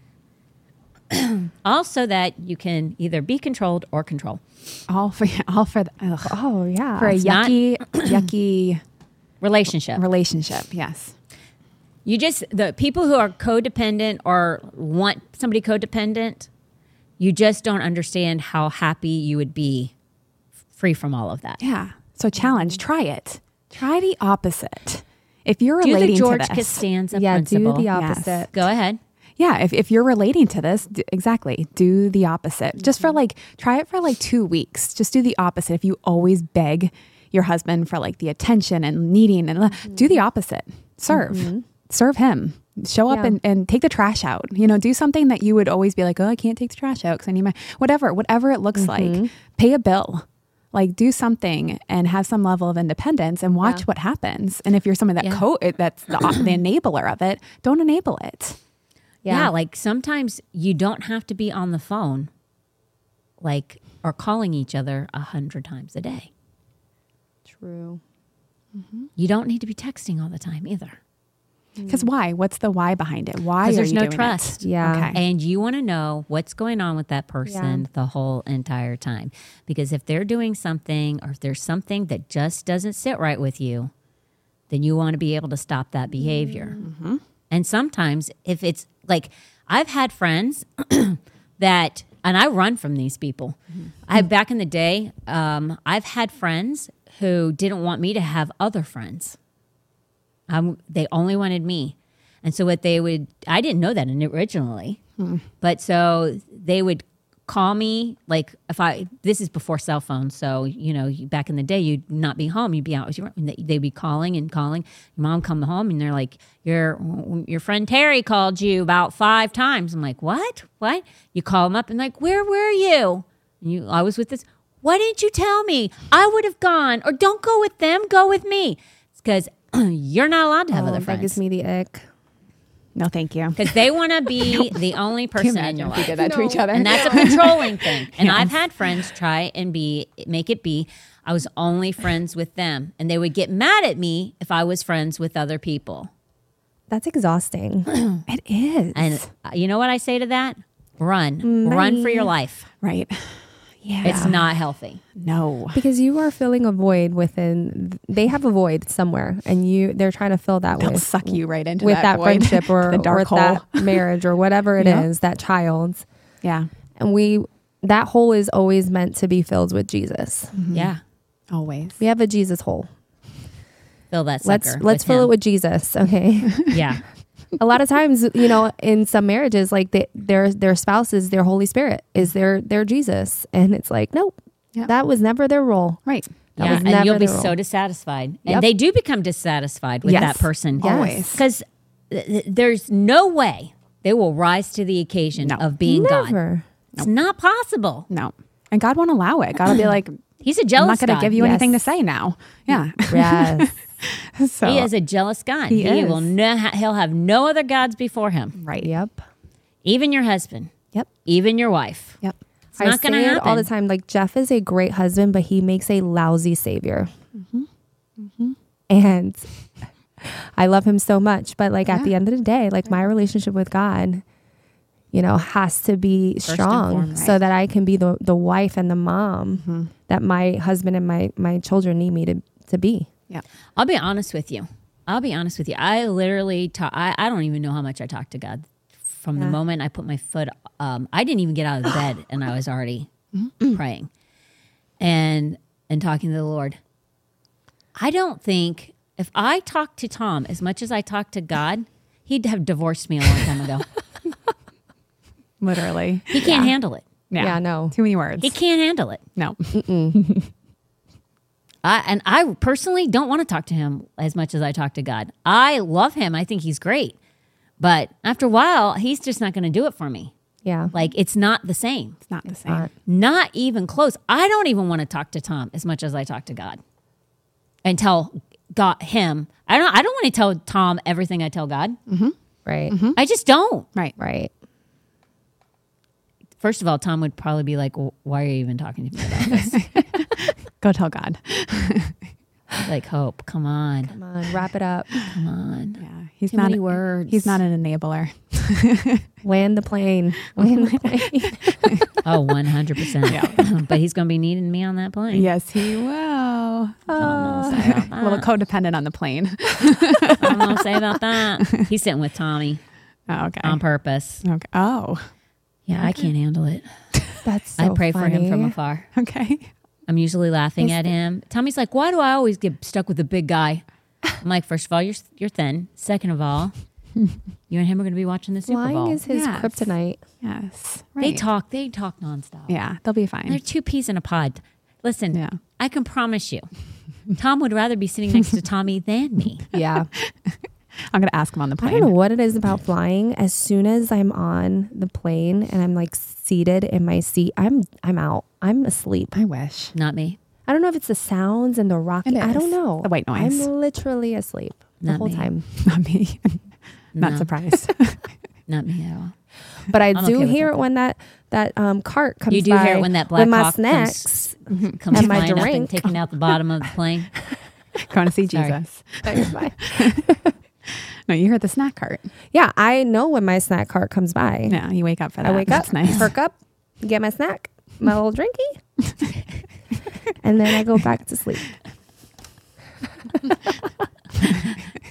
Also, that you can either be controlled or control. all for the, ugh. Oh, yeah. For a It's not- yucky Relationship. relationship. Yes. The people who are codependent or want somebody codependent, you just don't understand how happy you would be free from all of that. Yeah. So challenge. Try it. Try the opposite. If you're Do the relating George to this, Costanza Yeah, principle. do the opposite. Go ahead. yeah, if you're relating to this, exactly, do the opposite. Just for try it for 2 weeks. Just do the opposite. If you always beg your husband for the attention and needing, and do the opposite. Serve him. Show up Yeah. and take the trash out. Do something that you would always be like, oh, I can't take the trash out because I need my whatever it looks like. Pay a bill. Do something and have some level of independence and watch what happens. And if you're someone that that's the enabler of it, don't enable it. Yeah, like sometimes you don't have to be on the phone, or calling each other 100 times a day. True. You don't need to be texting all the time either. Because why? What's the why behind it? Why? Because are there's you no doing trust. It? Yeah. Okay. And you want to know what's going on with that person the whole entire time. Because if they're doing something or if there's something that just doesn't sit right with you, then you want to be able to stop that behavior. And sometimes if it's like, I've had friends that, and I run from these people. Back in the day, I've had friends who didn't want me to have other friends. They only wanted me. And so what they would, I didn't know that originally, but so they would call me, like this is before cell phones. So, back in the day, you'd not be home. You'd be out. They'd be calling and calling. Your mom come home and they're like, your friend Terry called you about 5 times. I'm like, what? You call them up and like, where were you? And I was with this. Why didn't you tell me? I would have gone. Or don't go with them. Go with me. It's because you're not allowed to have other That friends. gives me the ick. No, thank you. Because they want to be the only person in your If we life. did that to each other. And that's a controlling thing. And I've had friends try and make it be, I was only friends with them. And they would get mad at me if I was friends with other people. That's exhausting. It is. And you know what I say to that? Run. Run for your life. Right. Yeah. It's not healthy. No. Because you are filling a void within. They have a void somewhere, and they're trying to fill that They'll with suck you right into with that that void. friendship or the dark hole. that marriage or whatever it is, that child. Yeah. And that hole is always meant to be filled with Jesus. Yeah. Always. We have a Jesus hole. Fill that sucker. Let's fill it with Jesus. Okay. Yeah. A lot of times, in some marriages, like their spouse is their Holy Spirit, is their Jesus, and it's like, nope, that was never their role. Right. That Yeah, was and never you'll be their role. so dissatisfied. Yep. And they do become dissatisfied with Yes. that person. Yes. Always. Because there's no way they will rise to the occasion No. of being God. Never. It's not possible. No. And God won't allow it. God will be like, He's a I'm jealous not going God. to give you Yes. anything to say now. Yeah. Yes. So, He is a jealous God. He is. Will he'll have no other gods before him. right. Yep. Even your husband. Yep. Even your wife. Yep. It's I not going to say happen. it all the time. Like, Jeff is a great husband, but he makes a lousy savior. And I love him so much. But like at the end of the day, like my relationship with God, has to be and strong foremost. so that I can be the wife and the mom that my husband and my children need me to be. Yeah. I'll be honest with you. I literally talk. I don't even know how much I talk to God from the moment I put my foot. I didn't even get out of bed, and I was already praying and talking to the Lord. I don't think if I talked to Tom as much as I talked to God, he'd have divorced me a long time ago. Literally. He can't handle it. Yeah, no. Too many words. He can't handle it. No. I personally don't want to talk to him as much as I talk to God. I love him. I think he's great. But after a while, he's just not going to do it for me. Yeah. Like, it's not the same. It's not the same. not. Not even close. I don't even want to talk to Tom as much as I talk to God and tell God him. I don't want to tell Tom everything I tell God. Right. I just don't. Right. Right. First of all, Tom would probably be like, well, why are you even talking to me about this? Go tell God. Like, Hope, come on. Come on, wrap it up. Come on. Yeah. He's Too not many words. He's not an enabler. Land the plane. Land the plane. Oh, 100%. But he's going to be needing me on that plane. Yes, he will. A A little codependent on the plane. I'm going to say about that. He's sitting with Tommy Oh, okay. on purpose. Okay. Oh, Yeah, I can't handle it. That's so I pray for him from funny. afar. okay. I'm usually laughing at him. Tommy's like, why do I always get stuck with the big guy? I'm like, first of all, you're thin. Second of all, you and him are going to be watching the Super Flying Bowl. is his Yes. kryptonite. Yes. They Right. talk nonstop. Yeah, they'll be They're fine. 2 peas in a pod. Listen, Yeah. I can promise you, Tom would rather be sitting next to Tommy than me. Yeah. I'm going to ask him on the I plane. don't know what it is about flying. As soon as I'm on the plane and I'm like seated in my seat, I'm out. I'm asleep. I wish. Not me. I don't know if it's the sounds and the rocking. It I is. don't know. The white noise. I'm literally asleep the Not whole me. time. Not me. Not No. surprised. Not me at all. But I I'm do okay with hear that. it when that cart comes You do by hear it when that black with my hawk snacks. comes And my flying up and drink. taking out the bottom of the plane. Going to see Sorry. Jesus. There's my- No, you heard the snack cart. yeah, I know when my snack cart comes by. Yeah, you wake up for that. I wake up, That's nice. perk up, get my snack, my little drinky, and then I go back to sleep.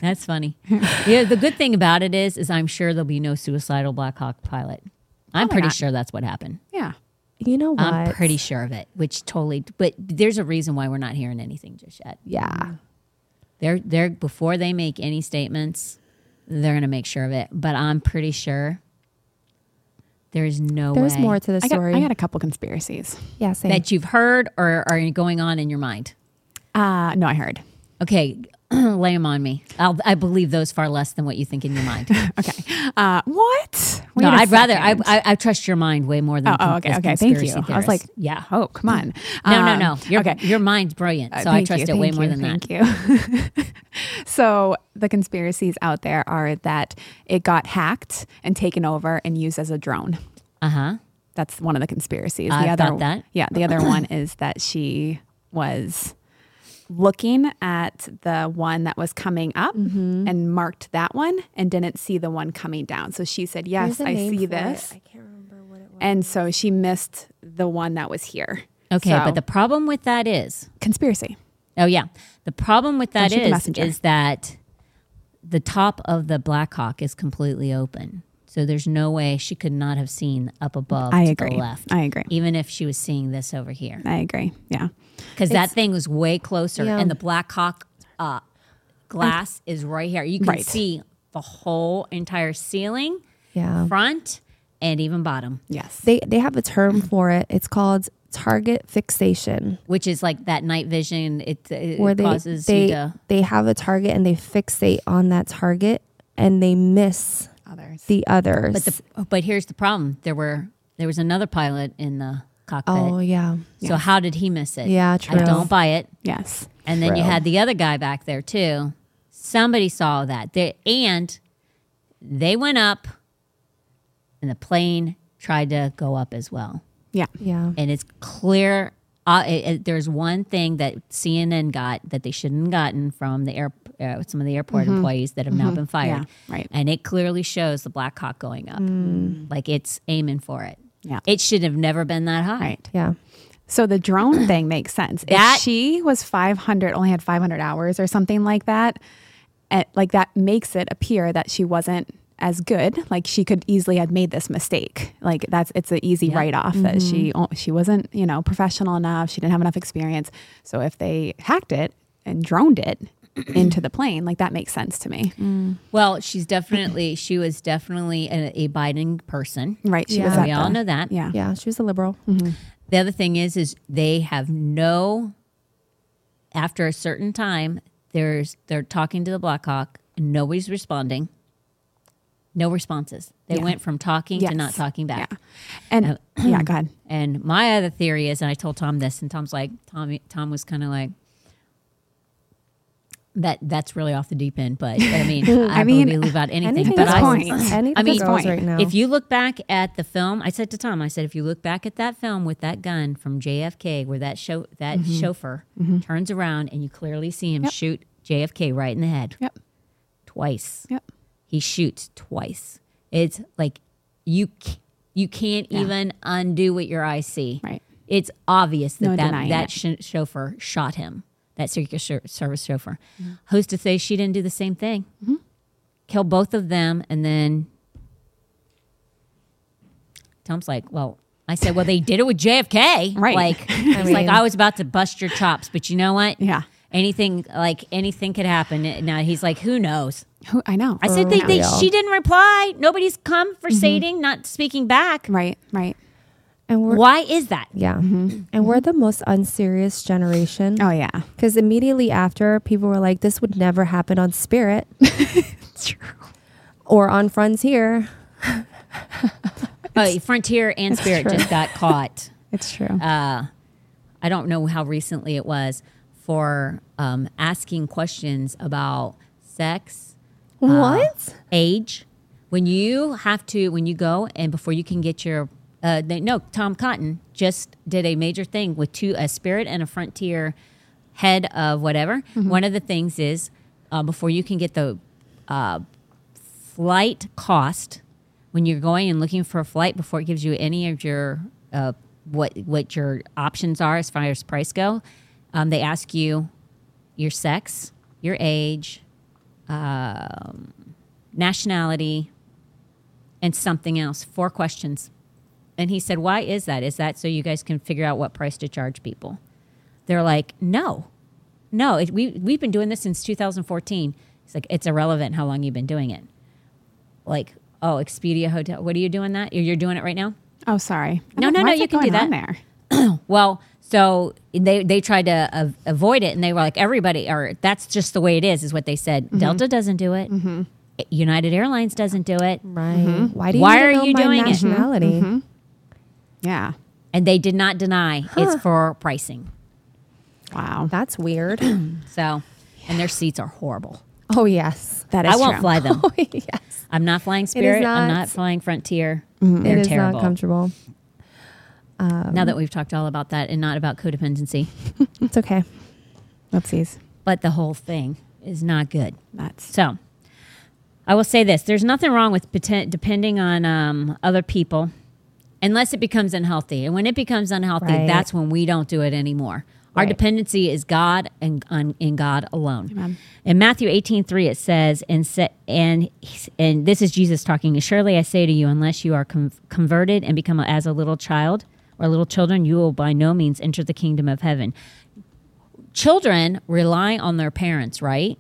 That's funny. Yeah, the good thing about it is I'm sure there'll be no suicidal Black Hawk pilot. I'm Probably pretty not. sure that's what happened. Yeah. You know what? I'm pretty sure of it, which totally, but there's a reason why we're not hearing anything just yet. Yeah. They're before they make any statements, they're going to make sure of it. But I'm pretty sure there's no There's way more to the I story. got a couple conspiracies. Yeah, same. that you've heard or are going on in your mind. No, I heard. Okay, lay them on me. I believe those far less than what you think in your mind. Okay. What? No, Wait a I'd rather. second. I trust your mind way more than. Okay. this Okay. Thank you. conspiracy I was like, theorist. yeah. Oh, come on. No. Okay. Your mind's brilliant, so I Thank trust you, it way thank more you, than that. Thank you. So the conspiracies out there are that it got hacked and taken over and used as a drone. Uh huh. That's one of the conspiracies. I've the other, got that. Yeah. The other one is that she was looking at the one that was coming up and marked that one and didn't see the one coming down. So she said, yes, There's a I name see for it. this. I can't remember what it was. And so she missed the one that was here. Okay, So, but the problem with that is, conspiracy. oh yeah, the problem with that Don't shoot the messenger. is that the top of the Black Hawk is completely open. So there's no way she could not have seen up above I to agree. the left. I agree. Even if she was seeing this over here. I agree. Yeah. Because that thing was way closer. Yeah. And the Black Hawk glass is right here. You can Right. see the whole entire ceiling, Yeah. front, and even bottom, Yes. They have a term for it. It's called target fixation, which is like that night vision. It where causes you they to. they have a target and they fixate on that target and they miss Others. the others. But here's the problem. There was another pilot in the cockpit. oh yeah, So how did he miss it? Yeah, I true. don't buy it. Yes. And then you True. had the other guy back there too. Somebody saw that. And they went up and the plane tried to go up as well. Yeah. yeah. And it's clear. There's one thing that CNN got that they shouldn't have gotten from the some of the airport employees that have now been fired. Yeah, right. And it clearly shows the Black Hawk going up. Like it's aiming for it. Yeah. It should have never been that high. Right. Yeah. So the drone thing makes sense. That- If she was 500, only had 500 hours or something like that, like that makes it appear that she wasn't as good. Like she could easily have made this mistake. Like it's an easy Yeah. write off that she wasn't, professional enough. She didn't have enough experience. So if they hacked it and droned it into the plane, like that makes sense to me. Well, she was definitely a Biden person. Right. She Yeah. was at We all the- know that. Yeah. Yeah. She was a liberal. The other thing is they have after a certain time, they're talking to the Black Hawk and nobody's responding. No responses. They Yeah. went from talking Yes. to not talking back. Yeah. And yeah, go ahead. And my other theory is, and I told Tom this, and Tom's like, Tom was kind of like, that's really off the deep end, but I mean, I believe about anything. Anything but goes. point. Anything I mean, goes point. right now. if you look back at the film, I said to Tom, if you look back at that film with that gun from JFK, where that chauffeur turns around and you clearly see him shoot JFK right in the head Yep. twice. Yep. He shoots twice. It's like you can't even undo what your eyes see. Right. It's obvious No that denying that it. chauffeur shot him. That Secret Service chauffeur. Who's to say she didn't do the same thing? Kill both of them, and then Tom's like, "Well," I said, "Well, they did it with JFK, Right. Like, it's like I was about to bust your chops, but you know what? Yeah. anything could happen." Now he's like, "Who knows?" I know. I said, real. "She didn't reply. Nobody's conversating, not speaking back. Right. Right. and we're Why is that?" yeah, and we're the most unserious generation. Oh yeah. Because immediately after, people were like, "This would never happen on Spirit It's true. or on Frontier." Frontier and Spirit true. just got caught. It's true. I don't know how recently it was for asking questions about sex, What? age. When you go and before you can get your Tom Cotton just did a major thing with a Spirit and a Frontier head of whatever. One of the things is before you can get the flight cost when you're going and looking for a flight, before it gives you any of your what your options are as far as price go, they ask you your sex, your age, nationality, and something else. 4 questions. And he said, why is that? Is that so you guys can figure out what price to charge people? They're like, no. We've been doing this since 2014. It's like, it's irrelevant how long you've been doing it. Like, oh, Expedia Hotel. What are you doing that? You're doing it right now? Oh, sorry. No, Why is you it can do going that. on there? Well, so they tried to avoid it, and they were like, everybody, or that's just the way it is what they said. Delta doesn't do it. United Airlines doesn't do it. Right. Why do you Why need to are know you my doing it? nationality? Yeah. And they did not deny it's for pricing. Wow. That's weird. So, and their seats are horrible. Oh, yes. That is I won't true. fly them. Oh, yes. I'm not flying Spirit. I'm not- not flying Frontier. It They're is terrible. not comfortable. Now that we've talked all about that and not about codependency, It's okay. Oopsies. but the whole thing is not good. That's So, I will say this: there's nothing wrong with depending on other people, unless it becomes unhealthy. And when it becomes unhealthy, Right. that's when we don't do it anymore. Our Right. dependency is God and in God alone. Amen. In Matthew 18:3, it says, and this is Jesus talking. Surely I say to you, unless you are converted and become as a little child or little children, you will by no means enter the kingdom of heaven. Children rely on their parents, right?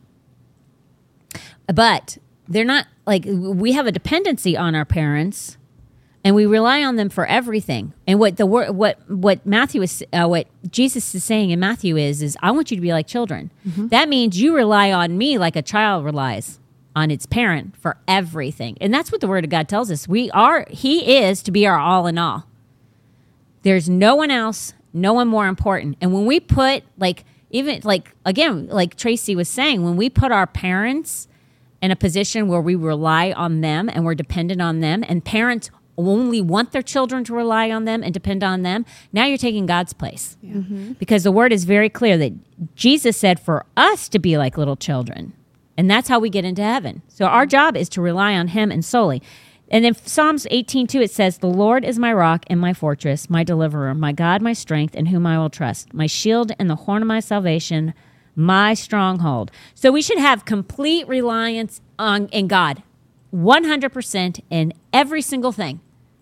But they're not like we have a dependency on our parents, and we rely on them for everything. And what the word, what Matthew is, what Jesus is saying in Matthew is I want you to be like children. That means you rely on me like a child relies on its parent for everything, and that's what the Word of God tells us. He is to be our all in all. There's no one else, no one more important. And when we put like Tracy was saying, when we put our parents in a position where we rely on them and we're dependent on them, and parents only want their children to rely on them and depend on them, now you're taking God's place. Because the word is very clear that Jesus said for us to be like little children. And that's how we get into heaven. So our job is to rely on him and solely. And in Psalms 18:2, it says, the Lord is my rock and my fortress, my deliverer, my God, my strength, in whom I will trust, my shield and the horn of my salvation, my stronghold. So we should have complete reliance in God, 100% in every single thing.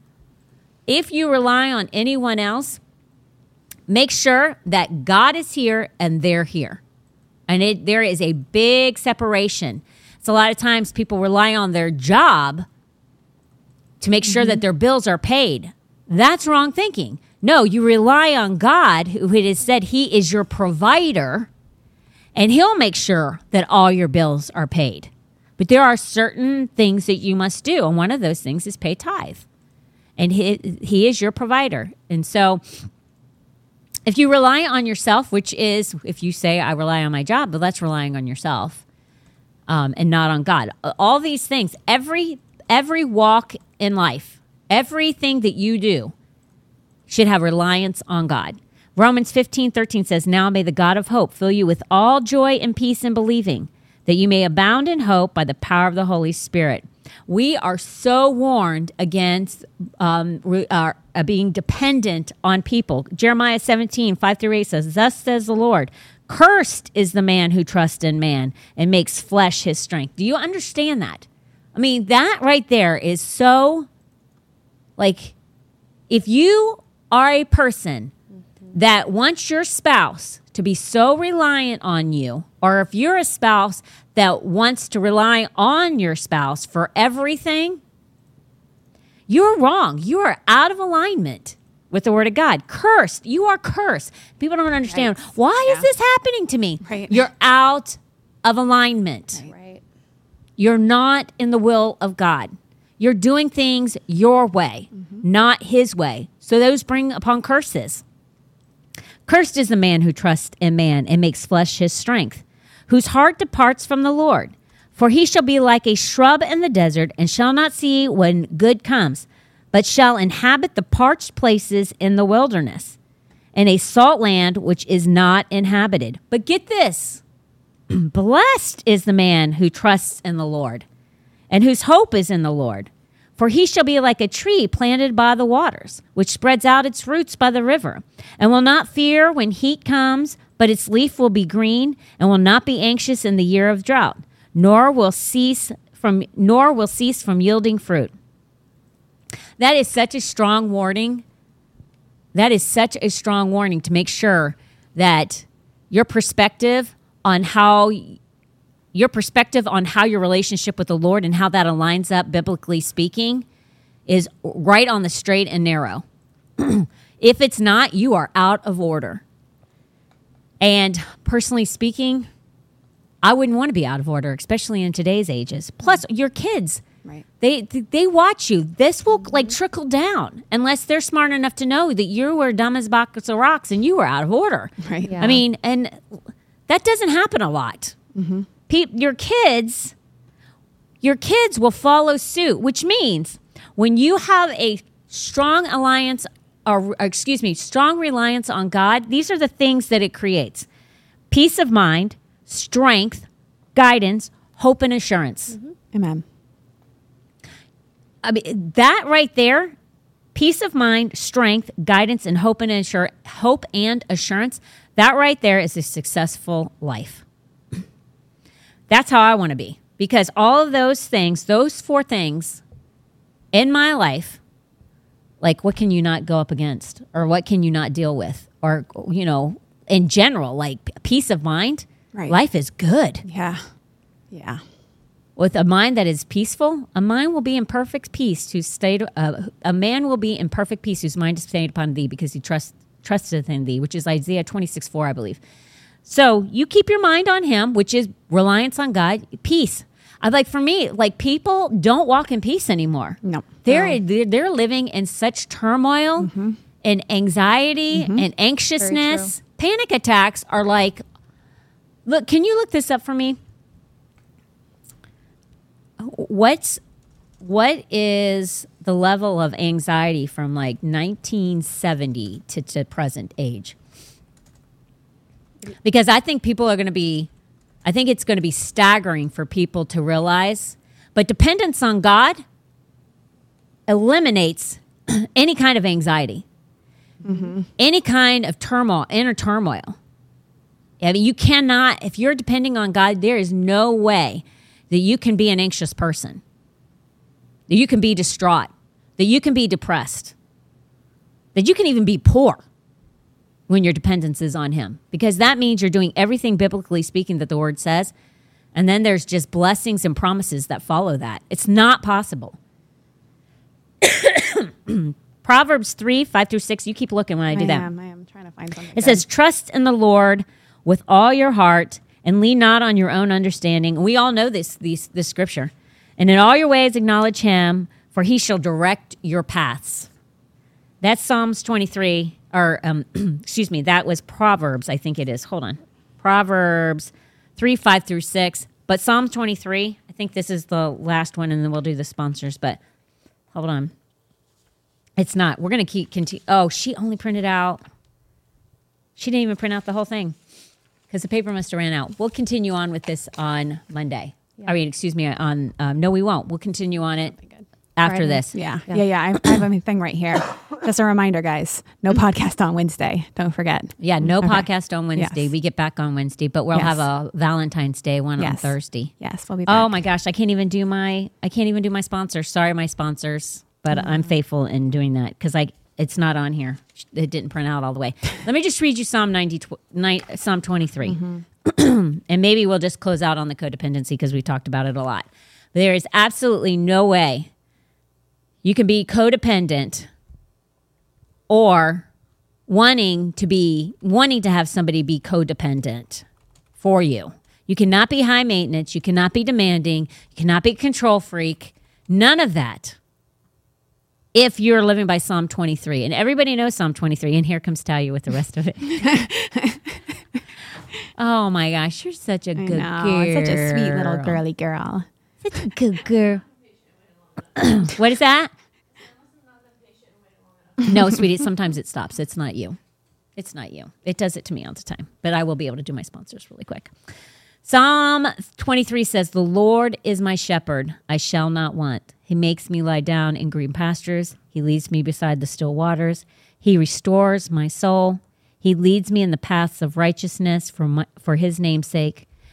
If you rely on anyone else, make sure that God is here and they're here. And there is a big separation. So a lot of times people rely on their job to make sure that their bills are paid. That's wrong thinking. No, you rely on God, who it is said he is your provider, and he'll make sure that all your bills are paid. But there are certain things that you must do, and one of those things is pay tithe. And he is your provider. And so if you rely on yourself, which is, if you say, I rely on my job, but that's relying on yourself and not on God. All these things, every walk in life, everything that you do should have reliance on God. Romans 15:13 says, now may the God of hope fill you with all joy and peace in believing, that you may abound in hope by the power of the Holy Spirit. We are so warned against being dependent on people. Jeremiah 17:5-8 says, thus says the Lord, cursed is the man who trusts in man and makes flesh his strength. Do you understand that? I mean, that right there is so, like, if you are a person that wants your spouse to be so reliant on you, or if you're a spouse that wants to rely on your spouse for everything, you're wrong. You are out of alignment with the Word of God. Cursed. You are cursed. People don't understand. Right. Why is this happening to me? Right. You're out of alignment. Right. Right. You're not in the will of God. You're doing things your way, not his way. So those bring upon curses. Cursed is the man who trusts in man and makes flesh his strength, whose heart departs from the Lord. For he shall be like a shrub in the desert and shall not see when good comes, but shall inhabit the parched places in the wilderness, in a salt land which is not inhabited. But get this. Blessed is the man who trusts in the Lord and whose hope is in the Lord. For he shall be like a tree planted by the waters, which spreads out its roots by the river, and will not fear when heat comes, but its leaf will be green, and will not be anxious in the year of drought, nor will cease from yielding fruit. That is such a strong warning. That is such a strong warning to make sure that your perspective on how your relationship with the Lord and how that aligns up, biblically speaking, is right on the straight and narrow. If it's not, you are out of order. And personally speaking, I wouldn't want to be out of order, especially in today's ages. Plus, your kids, Right. they watch you. This will trickle down unless they're smart enough to know that you were dumb as box of rocks and you were out of order. Right. Yeah. I mean, and that doesn't happen a lot. Your kids will follow suit, which means when you have a strong strong reliance on God, these are the things that it creates: peace of mind, strength, guidance, hope, and assurance. Amen. I mean, that right there, peace of mind, strength, guidance, and hope and assurance, that right there is a successful life. That's how I want to be. Because all of those things, those 4 things in my life, like what can you not go up against? Or what can you not deal with? Or, in general, like peace of mind, Right. life is good. Yeah. Yeah. With a mind that is peaceful, a mind will be in perfect peace. A man will be in perfect peace whose mind is stayed upon thee, because he trusteth in thee, which is Isaiah 26:4, I believe. So you keep your mind on him, which is reliance on God, peace. For me, people don't walk in peace anymore. No. They're living in such turmoil and anxiety and anxiousness. Panic attacks are look, can you look this up for me? What is the level of anxiety from 1970 to present age? Because I think it's going to be staggering for people to realize. But dependence on God eliminates any kind of anxiety, any kind of turmoil, inner turmoil. I mean, you cannot, if you're depending on God, there is no way that you can be an anxious person, that you can be distraught, that you can be depressed, that you can even be poor when your dependence is on him. Because that means you're doing everything biblically speaking that the word says, and then there's just blessings and promises that follow that. It's not possible. Proverbs 3:5-6, you keep looking when I do that. I am trying to find something. It says, trust in the Lord with all your heart and lean not on your own understanding. We all know this scripture. And in all your ways acknowledge him, for he shall direct your paths. That's Psalms 23, or that was Proverbs, I think it is. Hold on. Proverbs 3:5-6. But Psalms 23, I think this is the last one, and then we'll do the sponsors. But hold on. It's not. We're going to continue. Oh, she only printed out. She didn't even print out the whole thing because the paper must have ran out. We'll continue on with this on Monday. Yeah. On, no, we won't. We'll continue on it after this. Yeah. I have a thing right here. Just a reminder, guys. No podcast on Wednesday. Don't forget. Yeah, no podcast on Wednesday. Yes. We get back on Wednesday, but we'll have a Valentine's Day one on Thursday. Yes, we'll be back. Oh my gosh, I can't even do my sponsors. Sorry, my sponsors, but I'm faithful in doing that because it's not on here. It didn't print out all the way. Let me just read you Psalm 23. And maybe we'll just close out on the codependency because we talked about it a lot. But there is absolutely no way you can be codependent or wanting to have somebody be codependent for you. You cannot be high maintenance. You cannot be demanding. You cannot be a control freak. None of that. If you're living by Psalm 23. And everybody knows Psalm 23. And here comes Talia with the rest of it. Oh my gosh, you're such a good girl. Such a sweet little girly girl. Such a good girl. What is that? No, sweetie, sometimes it stops. It's not you. It's not you. It does it to me all the time. But I will be able to do my sponsors really quick. Psalm 23 says, the Lord is my shepherd. I shall not want. He makes me lie down in green pastures. He leads me beside the still waters. He restores my soul. He leads me in the paths of righteousness for his name's sake.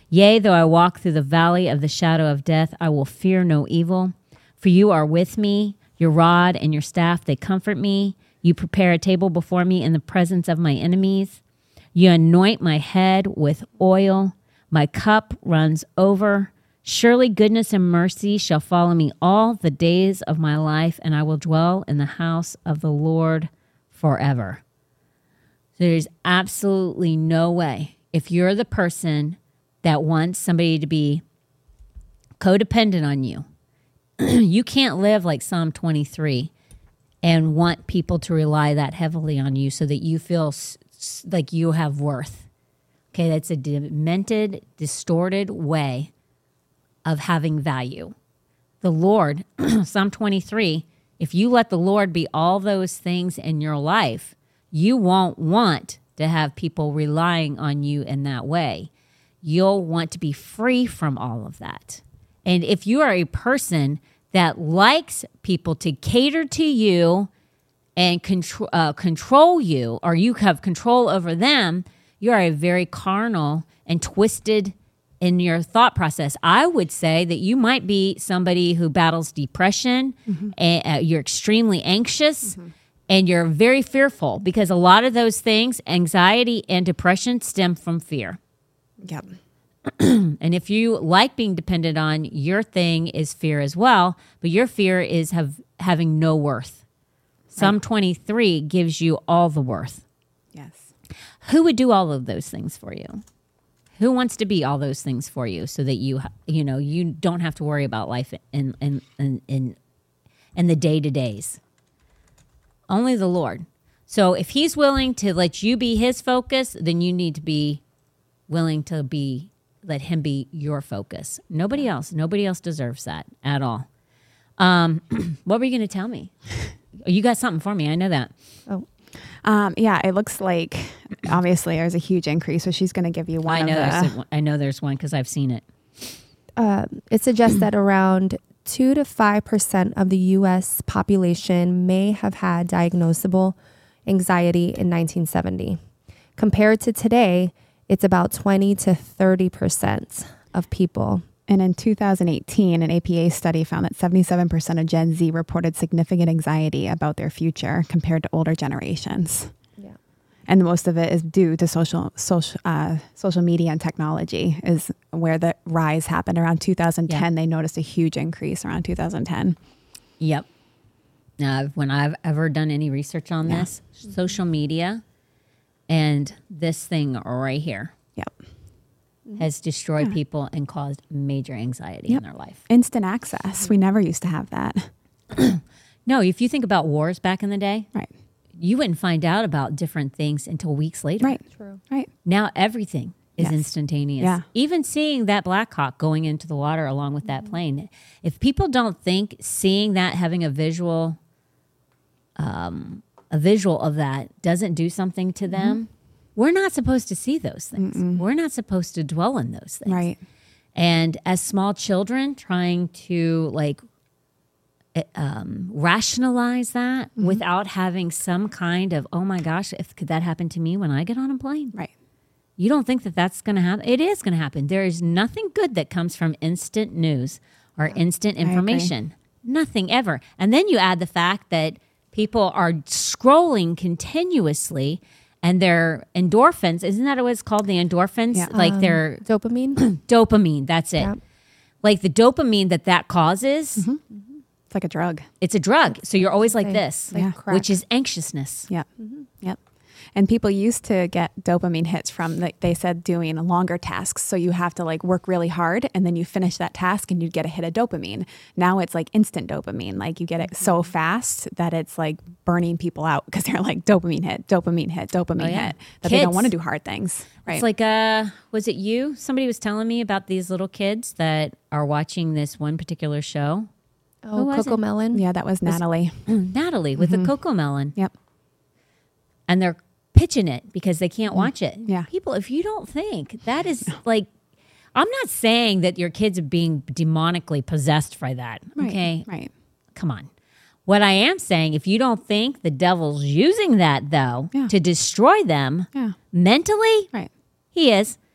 Yea, though I walk through the valley of the shadow of death, I will fear no evil. For you are with me, your rod and your staff, they comfort me. You prepare a table before me in the presence of my enemies. You anoint my head with oil. My cup runs over. Surely goodness and mercy shall follow me all the days of my life, and I will dwell in the house of the Lord forever. There's absolutely no way, if you're the person that wants somebody to be codependent on you, you can't live like Psalm 23 and want people to rely that heavily on you so that you feel like you have worth. Okay, that's a demented, distorted way of having value. The Lord, Psalm 23, if you let the Lord be all those things in your life, you won't want to have people relying on you in that way. You'll want to be free from all of that. And if you are a person that likes people to cater to you and control you, or you have control over them, you are a very carnal and twisted in your thought process. I would say that you might be somebody who battles depression, and you're extremely anxious, and you're very fearful, because a lot of those things, anxiety and depression, stem from fear. Yep. And if you like being dependent on, your thing is fear as well, but your fear is having no worth. Psalm 23 gives you all the worth. Yes. Who would do all of those things for you? Who wants to be all those things for you so that you don't have to worry about life in the day-to-days? Only the Lord. So if he's willing to let you be his focus, then you need to be willing to let him be your focus. Nobody else deserves that at all. What were you going to tell me? You got something for me. I know that. Oh, Yeah, it looks like obviously there's a huge increase, so she's going to give you one. I know there's one because I've seen it. it suggests that around 2 to 5% of the U.S. population may have had diagnosable anxiety in 1970. Compared to today, it's about 20 to 30% of people. And in 2018, an APA study found that 77% of Gen Z reported significant anxiety about their future compared to older generations. Yeah. And most of it is due to social media and technology is where the rise happened. Around 2010, they noticed a huge increase around 2010. Yep. When I've ever done any research on this, social media and this thing right here has destroyed people and caused major anxiety in their life. Instant access. We never used to have that. No, if you think about wars back in the day, Right. you wouldn't find out about different things until weeks later. Right. True. Right. Now everything is instantaneous. Yeah. Even seeing that Black Hawk going into the water along with that plane. If people don't think seeing that, having a visual of that doesn't do something to them, we're not supposed to see those things. We're not supposed to dwell in those things. Right. And as small children, trying to rationalize that without having some kind of, oh my gosh, could that happen to me when I get on a plane? Right. You don't think that that's going to happen? It is going to happen. There is nothing good that comes from instant news or instant information. Nothing ever. And then you add the fact that people are scrolling continuously and their endorphins, isn't that what it's called? The endorphins? Yeah. Like their Dopamine. dopamine, that's it. Yeah. Like the dopamine that causes, It's like a drug. it's a drug. So you're always like this, Yeah. crack. which is anxiousness. Yep. Yep. And people used to get dopamine hits from, they said, doing longer tasks. So you have to work really hard and then you finish that task and you get a hit of dopamine. Now it's like instant dopamine. Like you get it so fast that it's like burning people out because they're like dopamine hit, dopamine hit, dopamine hit. That they don't Kids. want to do hard things. Right. It's like, was it you? Somebody was telling me about these little kids that are watching this one particular show. Oh, was Coco it? Melon. Yeah, that was Natalie. Natalie with the cocoa melon. Yep. And they're pitching it because they can't watch it. Yeah. People, if you don't think that is I'm not saying that your kids are being demonically possessed by that. Right. Okay. Right. Come on. What I am saying, if you don't think the devil's using that though Yeah. to destroy them Yeah. mentally, Right. he is.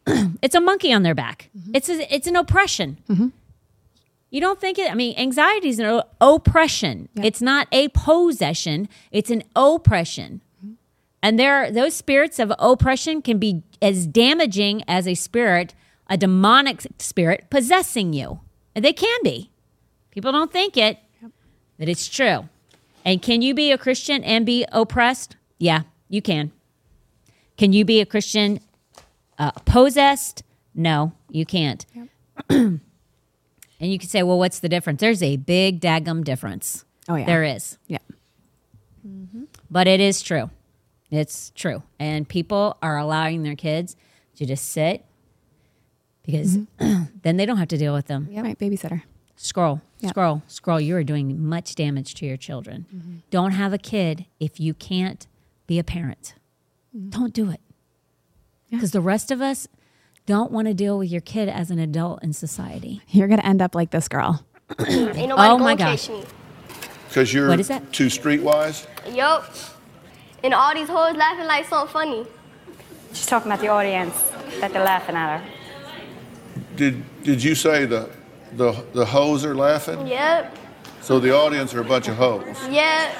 it's a monkey on their back. It's an oppression. You don't think it? I mean, anxiety is an oppression. Yep. It's not a possession. It's an oppression. And those spirits of oppression can be as damaging as a demonic spirit possessing you. And they can be. People don't think it, but it's true. And can you be a Christian and be oppressed? Yeah, you can. Can you be a Christian possessed? No, you can't. Yep. And you can say, well, what's the difference? There's a big daggum difference. Oh, yeah. There is. Yeah. But it is true. It's true. And people are allowing their kids to just sit because then they don't have to deal with them. Right. Babysitter. Scroll, Yep. scroll. You are doing much damage to your children. Don't have a kid if you can't be a parent. Don't do it. Because the rest of us don't want to deal with your kid as an adult in society. You're going to end up like this girl. Ain't nobody Oh my gonna gosh. catch me. Because you're What is that? too streetwise? Yup. And all these hoes laughing like something funny. She's talking about the audience, that they're laughing at her. Did you say the hoes are laughing? Yep. So the audience are a bunch of hoes. Yep.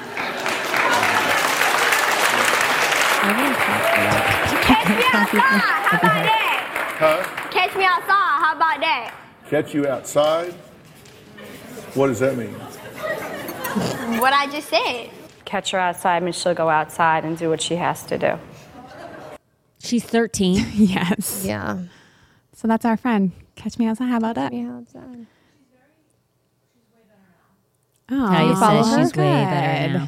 Catch me outside. How about that? Huh? Catch me outside. How about that? Catch you outside? What does that mean? What I just said. Catch her outside, and she'll go outside and do what she has to do. She's 13. Yes. Yeah. So that's our friend. Catch me outside. How about that? Yeah, outside. Oh, Talia follow says her? she's way better Good. now.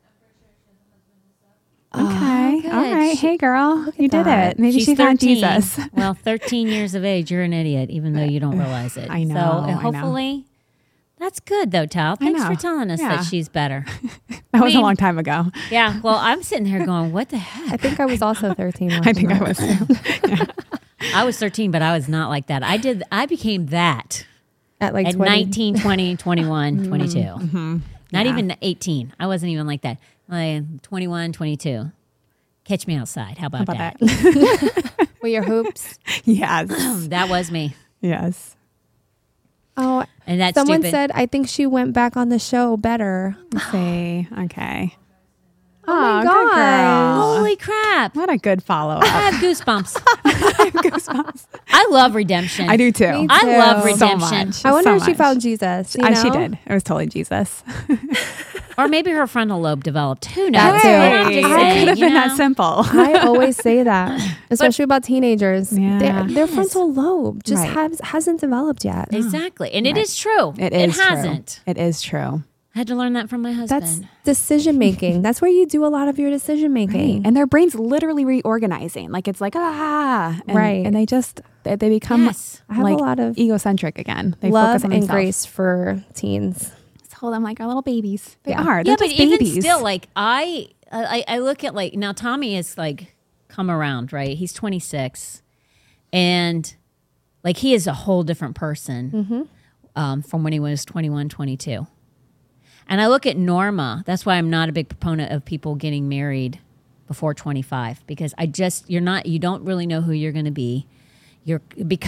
Okay. good. All right. Hey, girl. You did that. it. Maybe She's she found 13. Jesus. Well, 13 years of age, you're an idiot, even though you don't realize it. I know, So I know. hopefully, that's good, though, Tal. Thanks for know. telling us Yeah. that she's better. That was a mean- long time ago. Yeah. Well, I'm sitting here going, what the heck? I think I was also 13. I think I was too. I was 13, but I was not like that. I became that At like at 20. 19, 20, 21, 22. Mm-hmm. Not even 18. I wasn't even like that. Like 21, 22. Catch me outside. How about, How about that? that? With your hoops. Yes. That was me. Yes. Oh, And that's someone stupid. said, I think she went back on the show better. Let's see. Okay. Oh my good gosh. girl. Holy crap. What a good follow up. I have goosebumps. Goosebumps. I love redemption. I do too. Me I too. love So redemption. much. I wonder So if she much. found Jesus. You She know? did. It was totally Jesus. Or maybe her frontal lobe developed. Who knows? That too. I'm just it saying, could have you been that know? simple. I always say that, especially about teenagers. Yeah. Their Yes. frontal lobe just Right. hasn't developed yet. Exactly. And it Right. is true. It is true. hasn't. It is true. I had to learn that from my husband. That's decision making. That's where you do a lot of your decision making. And their brains literally reorganizing. Like it's like, and, Right. And they become Yes. I have like a lot of egocentric again. They love focus on and themselves. grace for teens. Just hold them like our little babies. They Yeah. are. Yeah, They're but just even babies. still, like I look at like now Tommy is like come around, right? He's 26, and like he is a whole different person from when he was 21, 22. And I look at Norma. That's why I'm not a big proponent of people getting married before 25 because you don't really know who you're going to be. You're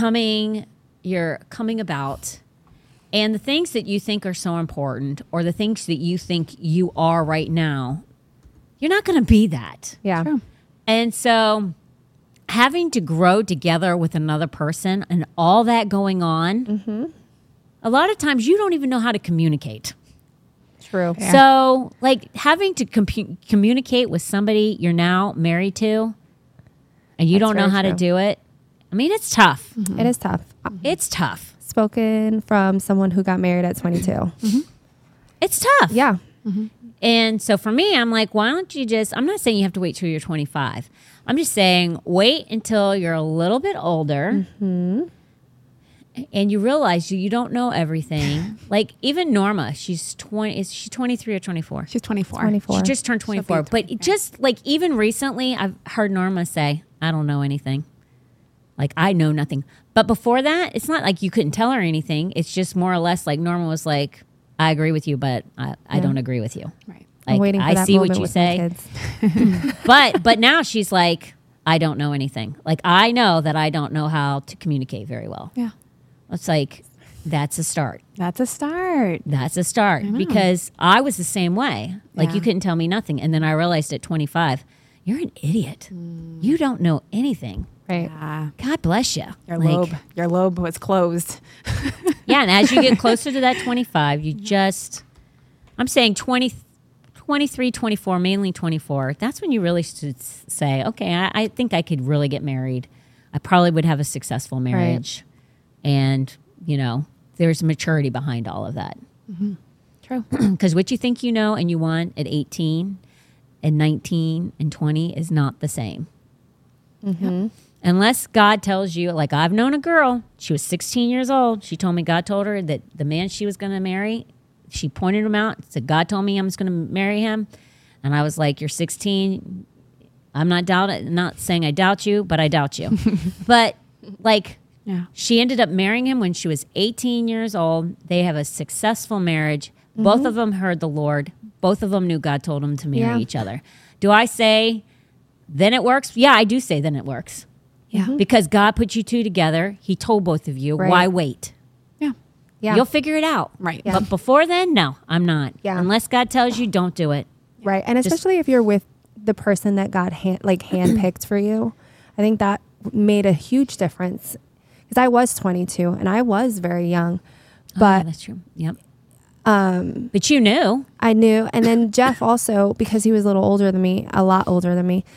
coming about. And the things that you think are so important or the things that you think you are right now, you're not going to be that. Yeah. True. And so having to grow together with another person and all that going on, a lot of times you don't even know how to communicate. True. So like having to communicate with somebody you're now married to and you That's don't know very how to true. do it. I mean, it's tough. It is tough. It's tough. Spoken from someone who got married at 22. It's tough. Yeah. And so for me, I'm like, why don't you I'm not saying you have to wait till you're 25. I'm just saying wait until you're a little bit older and you realize you don't know everything. Like even Norma, she's 20, is she 23 or 24? She's 24. 24. She just turned 24. But it just like even recently, I've heard Norma say, I don't know anything. Like I know nothing. But before that, it's not like you couldn't tell her anything. It's just more or less like Norma was like, I agree with you, but I don't agree with you. Right. Like, I'm waiting for I that see what moment you with my say. kids. But now she's like, I don't know anything. Like, I know that I don't know how to communicate very well. Yeah. It's like, that's a start. That's a start. That's a start because I was the same way. Like, Yeah. you couldn't tell me nothing. And then I realized at 25, you're an idiot. You don't know anything. Right. Yeah. God bless you. Your lobe was closed. Yeah, and as you get closer to that 25, you just, I'm saying 23, 24, mainly 24, that's when you really should say, okay, I think I could really get married. I probably would have a successful marriage. And, you know, there's maturity behind all of that. True. Because what you think you know and you want at 18 and 19 and 20 is not the same. Unless God tells you, like, I've known a girl, she was 16 years old. She told me God told her that the man she was going to marry, she pointed him out, said, God told me I was going to marry him. And I was like, you're 16. I'm not saying I doubt you, but I doubt you. But, like, Yeah. she ended up marrying him when she was 18 years old. They have a successful marriage. Both of them heard the Lord. Both of them knew God told them to marry each other. Do I say, then it works? Yeah, I do say then it works. Yeah. Because God put you two together. He told both of you, Right. why wait? Yeah. Yeah. You'll figure it out. Right. Yeah. But before then, no, I'm not. Yeah. Unless God tells you, don't do it. Right. And especially if you're with the person that God handpicked for you, I think that made a huge difference. Because I was 22 and I was very young, Oh, but that's true. Yep. But you knew. I knew. And then Jeff also, because he was a little older than me, a lot older than me,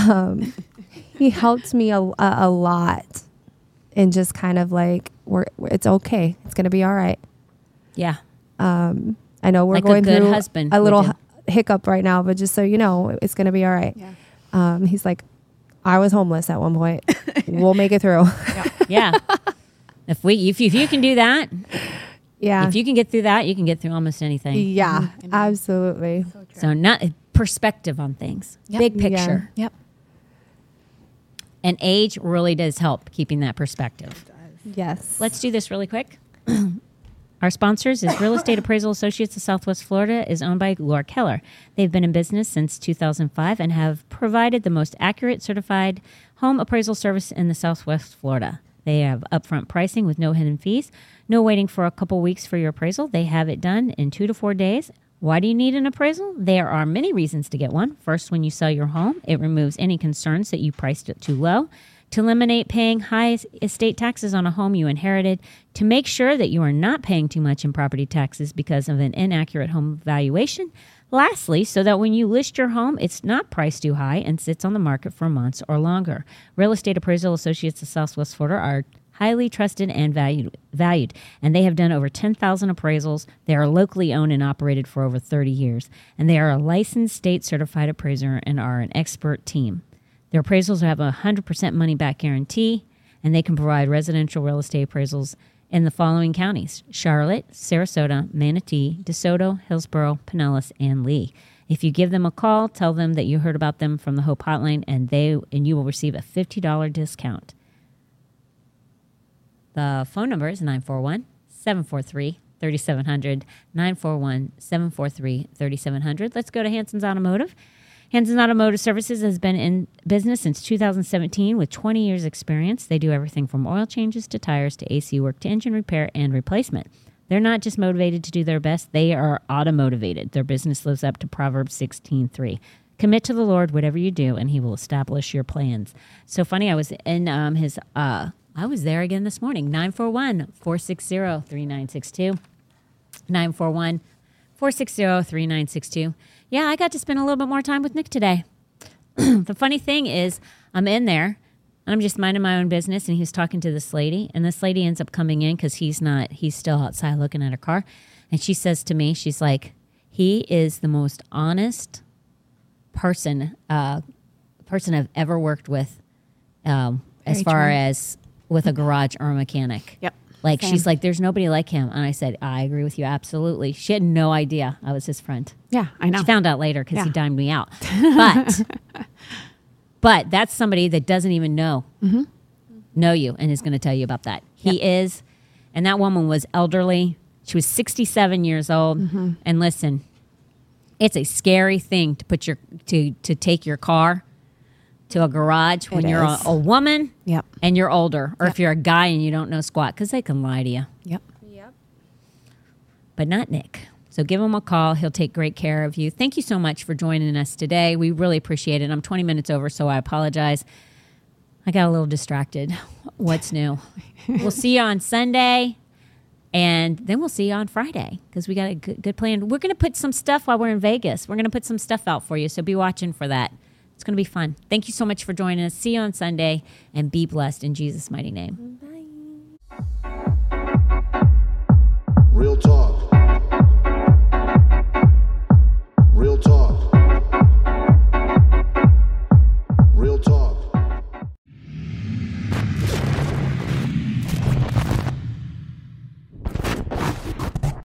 he helped me a lot in just kind of like, it's okay. It's going to be all right. Yeah. I know we're Like a going good through husband a would little do. hiccup right now, but just so you know, it's going to be all right. Yeah. He's like, I was homeless at one point. We'll make it through. Yeah. If you can do that, Yeah. if you can get through that, you can get through almost anything. Yeah, absolutely. So not perspective on things. Yep. Big picture. Yep. And age really does help keeping that perspective. Yes. Let's do this really quick. Our sponsors is Real Estate Appraisal Associates of Southwest Florida, is owned by Laura Keller. They've been in business since 2005 and have provided the most accurate certified home appraisal service in the Southwest Florida. They have upfront pricing with no hidden fees, no waiting for a couple weeks for your appraisal. They have it done in 2 to 4 days. Why do you need an appraisal? There are many reasons to get one. First, when you sell your home, it removes any concerns that you priced it too low. To eliminate paying high estate taxes on a home you inherited, to make sure that you are not paying too much in property taxes because of an inaccurate home valuation. Lastly, so that when you list your home, it's not priced too high and sits on the market for months or longer. Real Estate Appraisal Associates of Southwest Florida are highly trusted and valued, and they have done over 10,000 appraisals. They are locally owned and operated for over 30 years, and they are a licensed state-certified appraiser and are an expert team. Their appraisals have a 100% money-back guarantee, and they can provide residential real estate appraisals in the following counties: Charlotte, Sarasota, Manatee, DeSoto, Hillsborough, Pinellas, and Lee. If you give them a call, tell them that you heard about them from the Hope Hotline, and you will receive a $50 discount. The phone number is 941-743-3700, 941-743-3700. Let's go to Hanson's Automotive. Hanson's Automotive Services has been in business since 2017 with 20 years experience. They do everything from oil changes to tires to AC work to engine repair and replacement. They're not just motivated to do their best, they are automotivated. Their business lives up to Proverbs 16:3. Commit to the Lord whatever you do, and he will establish your plans. So funny, I was in I was there again this morning, 941-460-3962. 941-460-3962. Yeah, I got to spend a little bit more time with Nick today. The funny thing is, I'm in there, and I'm just minding my own business, and he was talking to this lady, and this lady ends up coming in because he's still outside looking at her car, and she says to me, she's like, he is the most honest person I've ever worked with, as far as with a garage or a mechanic. Yep. Like, Same. she's like, there's nobody like him. And I said, I agree with you, absolutely. She had no idea I was his friend. Yeah, I know. She found out later because he Yeah. dimed me out. But that's somebody that doesn't even know you and is going to tell you about that. He is, and that woman was elderly. She was 67 years old. And listen, it's a scary thing to put to take your car to a garage when It you're is. a woman Yep. and you're older, or Yep. if you're a guy and you don't know squat, because they can lie to you. Yep. But not Nick. So give him a call. He'll take great care of you. Thank you so much for joining us today. We really appreciate it. I'm 20 minutes over, so I apologize. I got a little distracted. What's new? We'll see you on Sunday, and then we'll see you on Friday because we got a good plan. We're going to put some stuff while we're in Vegas. We're going to put some stuff out for you, so be watching for that. It's going to be fun. Thank you so much for joining us. See you on Sunday, and be blessed in Jesus' mighty name. Bye. Real talk.